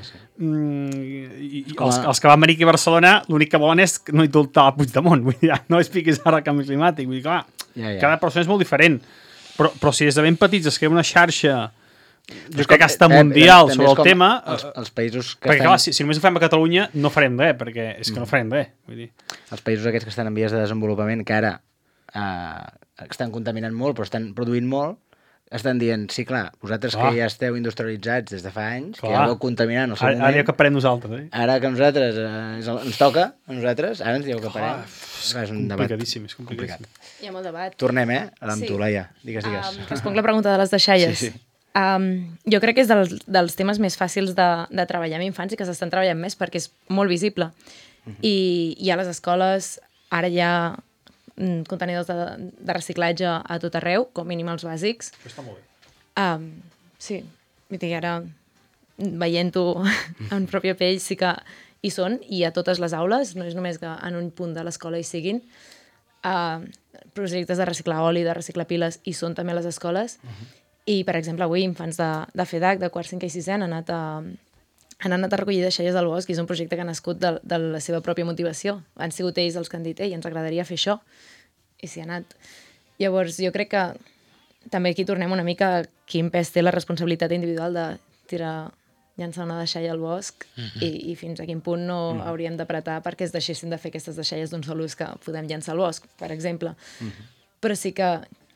els que van venir aquí a Barcelona l'únic que volen és no indultar a Puigdemont, vull dir, no expliquis ara el canvi climàtic, vull dir, clar, cada persona és molt diferent, però si des de ben petits es crea una xarxa jo crec que està mundial sobre el tema, els països que perquè clar, si només ho fem a Catalunya no farem res, perquè és que no farem res, vull dir. Els països aquests que estan en vies de desenvolupament, que ara estan contaminant molt però estan produint molt, estan dient, sí, clar, vosaltres que ja esteu industrialitzats des de fa anys, que ja vau contaminant al seu moment... Ara ja que parem nosaltres, Ara que nosaltres ens toca, a nosaltres, ara ens dieu que parem. És complicadíssim, és complicat. Hi ha molt debat. Tornem, amb tu, Laia. Digues. Responc la pregunta de les deixalles. Sí. Jo crec que és dels temes més fàcils de treballar amb infants i que s'estan treballant més perquè és molt visible. I a les escoles ara hi ha contenidors de reciclatge a tot arreu, com mínim els bàsics. Això està molt bé. Sí, ara veient-ho en pròpia pell sí que hi són, i a totes les aules, no és només que en un punt de l'escola hi siguin. Projectes de reciclar oli, de reciclar piles, hi són també a les escoles. I, per exemple, avui infants de FEDAC, de quart, 5 i 6è, han anat a recollir deixalles del bosc, i és un projecte que ha nascut de la seva pròpia motivació. Han sigut ells els que han dit, ens agradaria fer això, i s'hi ha anat. Llavors, jo crec que també aquí tornem una mica a quin pes té la responsabilitat individual de llançar una deixalla al bosc i fins a quin punt no hauríem d'apretar perquè es deixessin de fer aquestes deixalles d'un sol ús que podem llançar al bosc, per exemple. Però sí que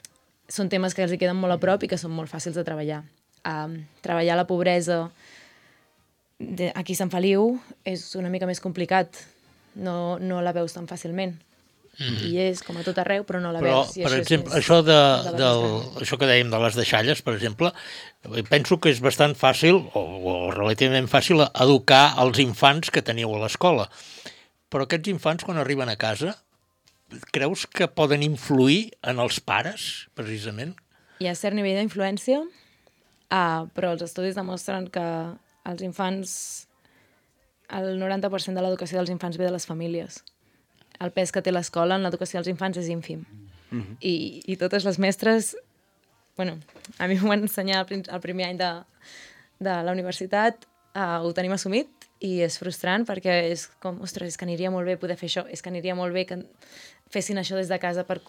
són temes que els hi queden molt a prop i que són molt fàcils de treballar. Treballar la pobresa aquí a Sant Feliu és una mica més complicat. No la veus tan fàcilment. I és com a tot arreu, però no la veus. Per exemple, això que dèiem de les deixalles, per exemple, penso que és bastant fàcil, o relativament fàcil, educar els infants que teniu a l'escola. Però aquests infants, quan arriben a casa, creus que poden influir en els pares, precisament? Hi ha cert nivell d'influència, però els estudis demostren que els infants, el 90% de l'educació dels infants ve de les famílies. El pes que té l'escola en l'educació dels infants és ínfim. I totes les mestres... Bueno, a mi m'ho van ensenyar el primer any de la universitat, ho tenim assumit, i és frustrant perquè és com, ostres, és que aniria molt bé poder fer això, és que aniria molt bé que fessin això des de casa per...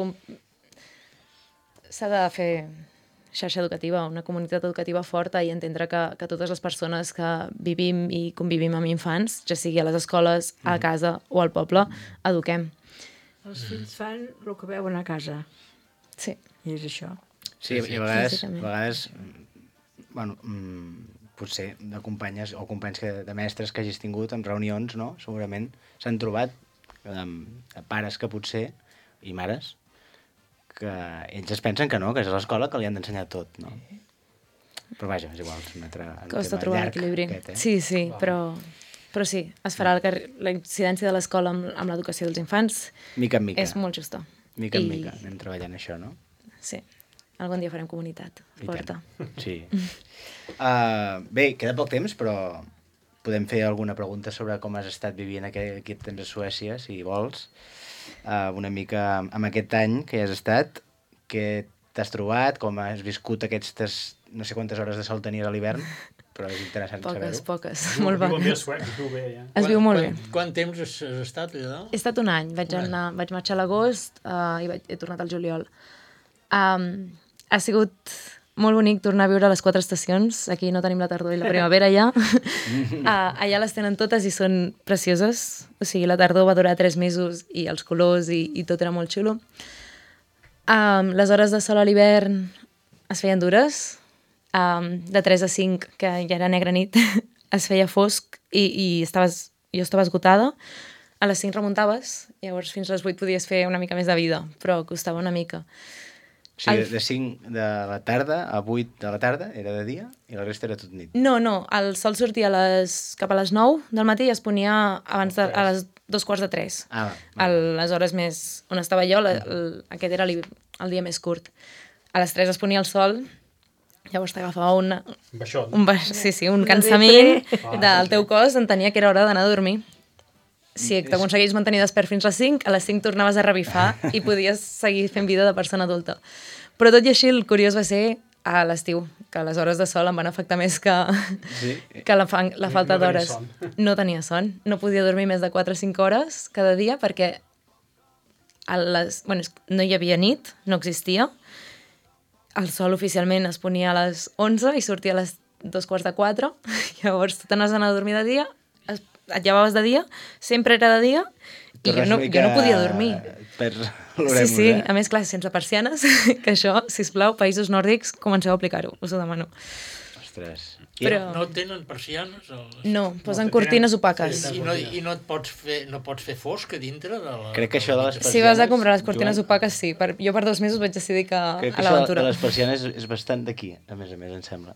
S'ha de fer xarxa educativa, una comunitat educativa forta i entendre que totes les persones que vivim i convivim amb infants, ja sigui a les escoles, a casa o al poble, eduquem. Els fills fan el que veuen a casa. Sí. I és això. Sí, i a vegades bueno, potser de companyes o companys de mestres que hagis tingut en reunions, no? Segurament s'han trobat pares que potser, i mares, que ells es pensen que no, que és a l'escola que li han d'ensenyar tot, no? Però vaja, és igual, és un altre costa trobar l'equilibri. Sí, però sí, es farà la incidència de l'escola amb l'educació dels infants. Mica en mica. És molt justa. Mica en mica, anem treballant això, no? Sí, algun dia farem comunitat forta. Sí. Bé, queda poc temps, però podem fer alguna pregunta sobre com has estat vivint aquest temps a Suècia, si vols. Una mica amb aquest any que hi has estat, què t'has trobat, com has viscut aquestes no sé quantes hores de sol tenies a l'hivern, però és interessant saber-ho. Poques, molt bé. Es viu molt bé. Quant temps has estat allà? He estat un any, vaig marxar a l'agost i he tornat al juliol. Ha sigut molt bonic tornar a viure les 4 estacions. Aquí no tenim la tardor i la primavera ja. Allà les tenen totes i són precioses. O sigui, la tardor va durar 3 mesos i els colors i tot era molt xulo. Les hores de sol a l'hivern es feien dures. De 3 a 5, que ja era negra nit, es feia fosc i jo estava esgotada. A les 5 remuntaves, llavors fins a les 8 podies fer una mica més de vida, però costava una mica. O sigui, de 5 de la tarda a 8 de la tarda era de dia i la resta era tot nit. No, el sol sortia cap a les 9 del matí i es ponia a les 2:45. A les hores més on estava jo, aquest era el dia més curt. A les 3 es ponia el sol, llavors t'agafava un cansament del teu cos, entenia que era hora d'anar a dormir. Si t'aconseguis mantenir despert fins a les 5, a les 5 tornaves a revifar i podies seguir fent vida de persona adulta. Però tot i així, el curiós va ser a l'estiu, que les hores de sol em van afectar més que la falta d'hores. No tenia son. No podia dormir més de 4 o 5 hores cada dia perquè no hi havia nit, no existia. El sol oficialment es ponia a les 11 i sortia a les 3:45. Llavors tu t'anaves a anar a dormir de dia, et llevaves de dia, sempre era de dia, i jo no podia dormir. Sí, a més, clar, sense persianes, que això, sisplau, països nòrdics, comenceu a aplicar-ho, us ho demano. Ostres. No tenen persianes? No, posen cortines opaques. I no pots fer fosc a dintre de la... Crec que això de les persianes... Si vas a comprar les cortines opaques, sí. Jo per 2 mesos vaig decidir que a l'aventura. Crec que això de les persianes és bastant d'aquí, a més, em sembla.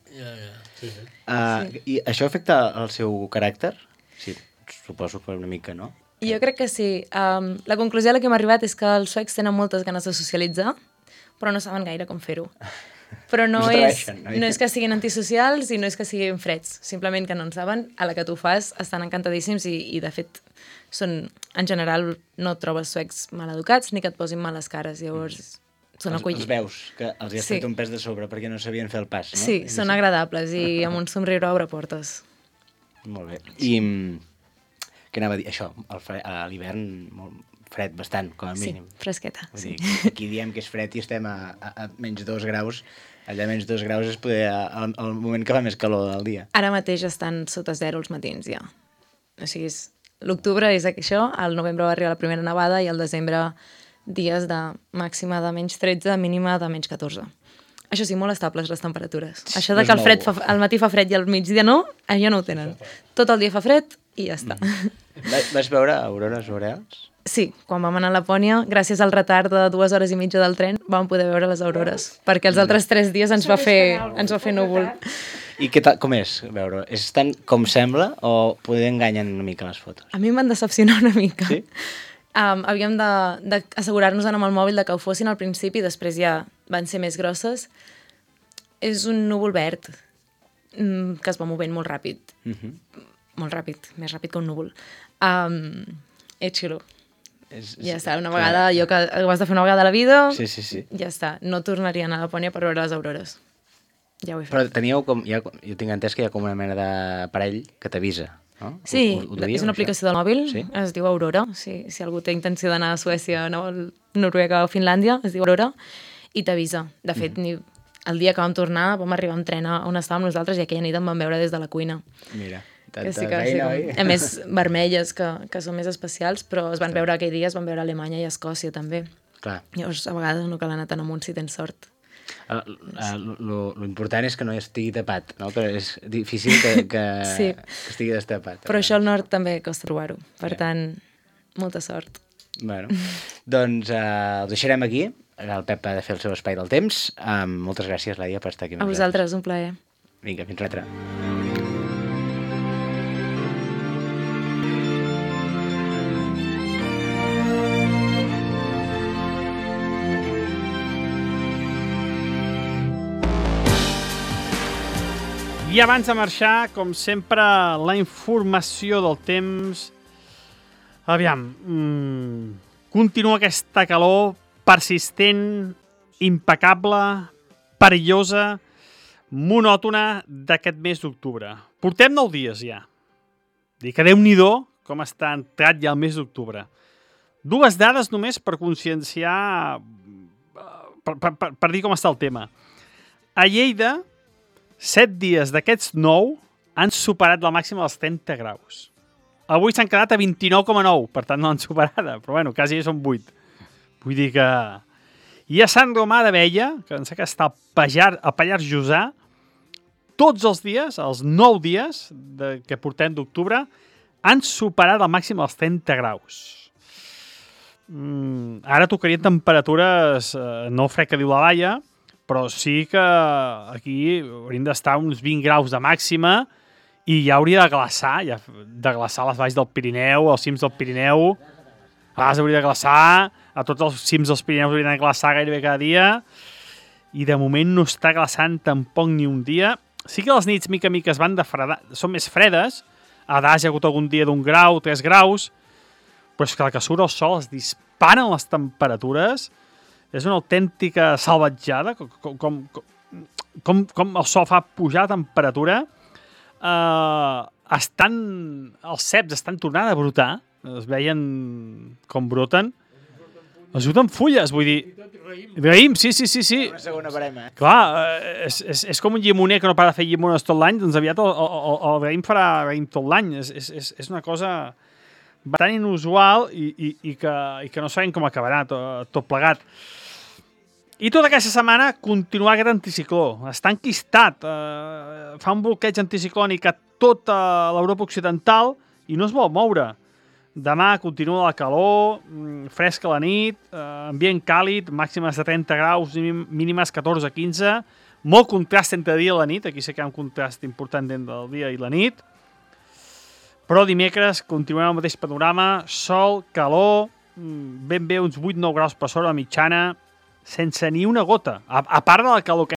I això afecta el seu caràcter? Sí, suposo que una mica, no? Jo crec que sí. La conclusió a la que hem arribat és que els suecs tenen moltes ganes de socialitzar, però no saben gaire com fer-ho. Però no és que siguin antisocials i no és que siguin freds, simplement que no en saben, a la que tu fas estan encantadíssims i de fet en general no trobes suecs maleducats ni que et posin males cares, llavors són acollits. Els veus, que els hi has fet un pes de sobre perquè no sabien fer el pas, no? Sí, són agradables i amb un somriure obre portes. Molt bé. I què anava a dir? Això, a l'hivern fred bastant, com a mínim. Sí, fresqueta. Aquí diem que és fred i estem a menys 2 graus. Allà menys 2 graus és poder el moment que fa més calor del dia. Ara mateix estan sota 0 els matins, ja. O sigui, l'octubre és això, al novembre va arribar la primera nevada i al desembre dies de màxima de menys 13, mínima de menys 14. Això sí, molt estables les temperatures. Això de que al matí fa fred i al migdia no, allò no ho tenen. Tot el dia fa fred i ja està. Vas veure aurores boreals? Sí, quan vam anar a Lapònia, gràcies al retard de 2 hores i mitja del tren, vam poder veure les aurores, perquè els altres 3 dies ens va fer núvol. I què tal, com és veure? És tant com sembla o poder enganyen una mica les fotos? A mi em van decepcionar una mica. Sí? Havíem d'assegurar-nos amb el mòbil de que ho fossin al principi, després ja van ser més grosses. És un núvol verd que es va movent molt ràpid. Molt ràpid, més ràpid que un núvol. És xulo. Ja està, una vegada, allò que ho has de fer una vegada a la vida, ja està. No tornaria a anar a Lapònia per veure les aurores. Ja ho he fet. Però teníeu com, jo tinc entès que hi ha com una mena d'aparell que t'avisa, no? Sí, és una aplicació del mòbil, es diu Aurora. Si algú té intenció d'anar a Suècia, Noruega o Finlàndia, es diu Aurora, i t'avisa. De fet, el dia que vam tornar, vam arribar amb tren on estàvem nosaltres i aquella nit em van veure des de la cuina. Mira, a més, vermelles, que són més especials, però es van veure aquell dia, es van veure a Alemanya i a Escòcia també. Clar. Llavors, a vegades no cal anar tan amunt si tens sort. Lo important és que no estigui tapat, no? Que és difícil que estigui destapat. Però això al nord també costa trobar-ho. Per tant, molta sort. Bueno, doncs el deixarem aquí. El Pep ha de fer el seu espai del temps. Moltes gràcies, Laia, per estar aquí amb nosaltres. A vosaltres, un plaer. Vinga, fins l'altre. I abans de marxar, com sempre, la informació del temps. Aviam, continua aquesta calor persistent, impecable, perillosa, monòtona d'aquest mes d'octubre. Portem 9 dies ja. Dic que Déu-n'hi-do com està entrat ja el mes d'octubre. 2 dades només per conscienciar, per dir com està el tema. A Lleida, 7 dies d'aquests 9 han superat la màxima dels 30 graus. Avui s'han quedat a 29,9, per tant no l'han superada, però bueno, quasi ja són 8. Vull dir que... I a Sant Romà d'Abella, que em sembla que està a Pallars Jussà, tots els dies, els 9 dies que portem d'octubre, han superat el màxim dels 30 graus. Ara tocarien temperatures, no fred que diu la Laia, però sí que aquí haurien d'estar uns 20 graus de màxima i ja hauria de glaçar les valls del Pirineu, els cims del Pirineu. A vegades hauria de glaçar, a tots els cims dels Pirineus haurien de glaçar gairebé cada dia i de moment no està glaçant tampoc ni un dia. Sí que les nits mica en mica es van són més fredes, a vegades hi ha hagut algun dia d'1 grau, 3 graus, però és que que surt el sol es disparen les temperatures. És una autèntica salvatjada, com el sol fa pujar la temperatura. Els ceps estan tornant a brotar, es veien com broten. Es broten fulles, vull dir... Raïm, sí. Una segona barema. Clar, és com un llimoner que no para de fer llimones tot l'any, doncs aviat el raïm farà raïm tot l'any. És una cosa bastant inusual i que no sabem com acabarà tot plegat. I tota aquesta setmana continuar aquest anticicló. Està enquistat. Fa un bloqueig anticiclònic a tota l'Europa occidental i no es vol moure. Demà continua la calor, fresca a la nit, ambient càlid, màximes de 30 graus, mínimes 14-15. Molt contrast entre dia i la nit. Aquí sí que hi ha un contrast important entre el dia i la nit. Però dimecres continuem el mateix panorama. Sol, calor, ben bé uns 8-9 graus per sobre la mitjana, sense ni una gota. A part de la calor que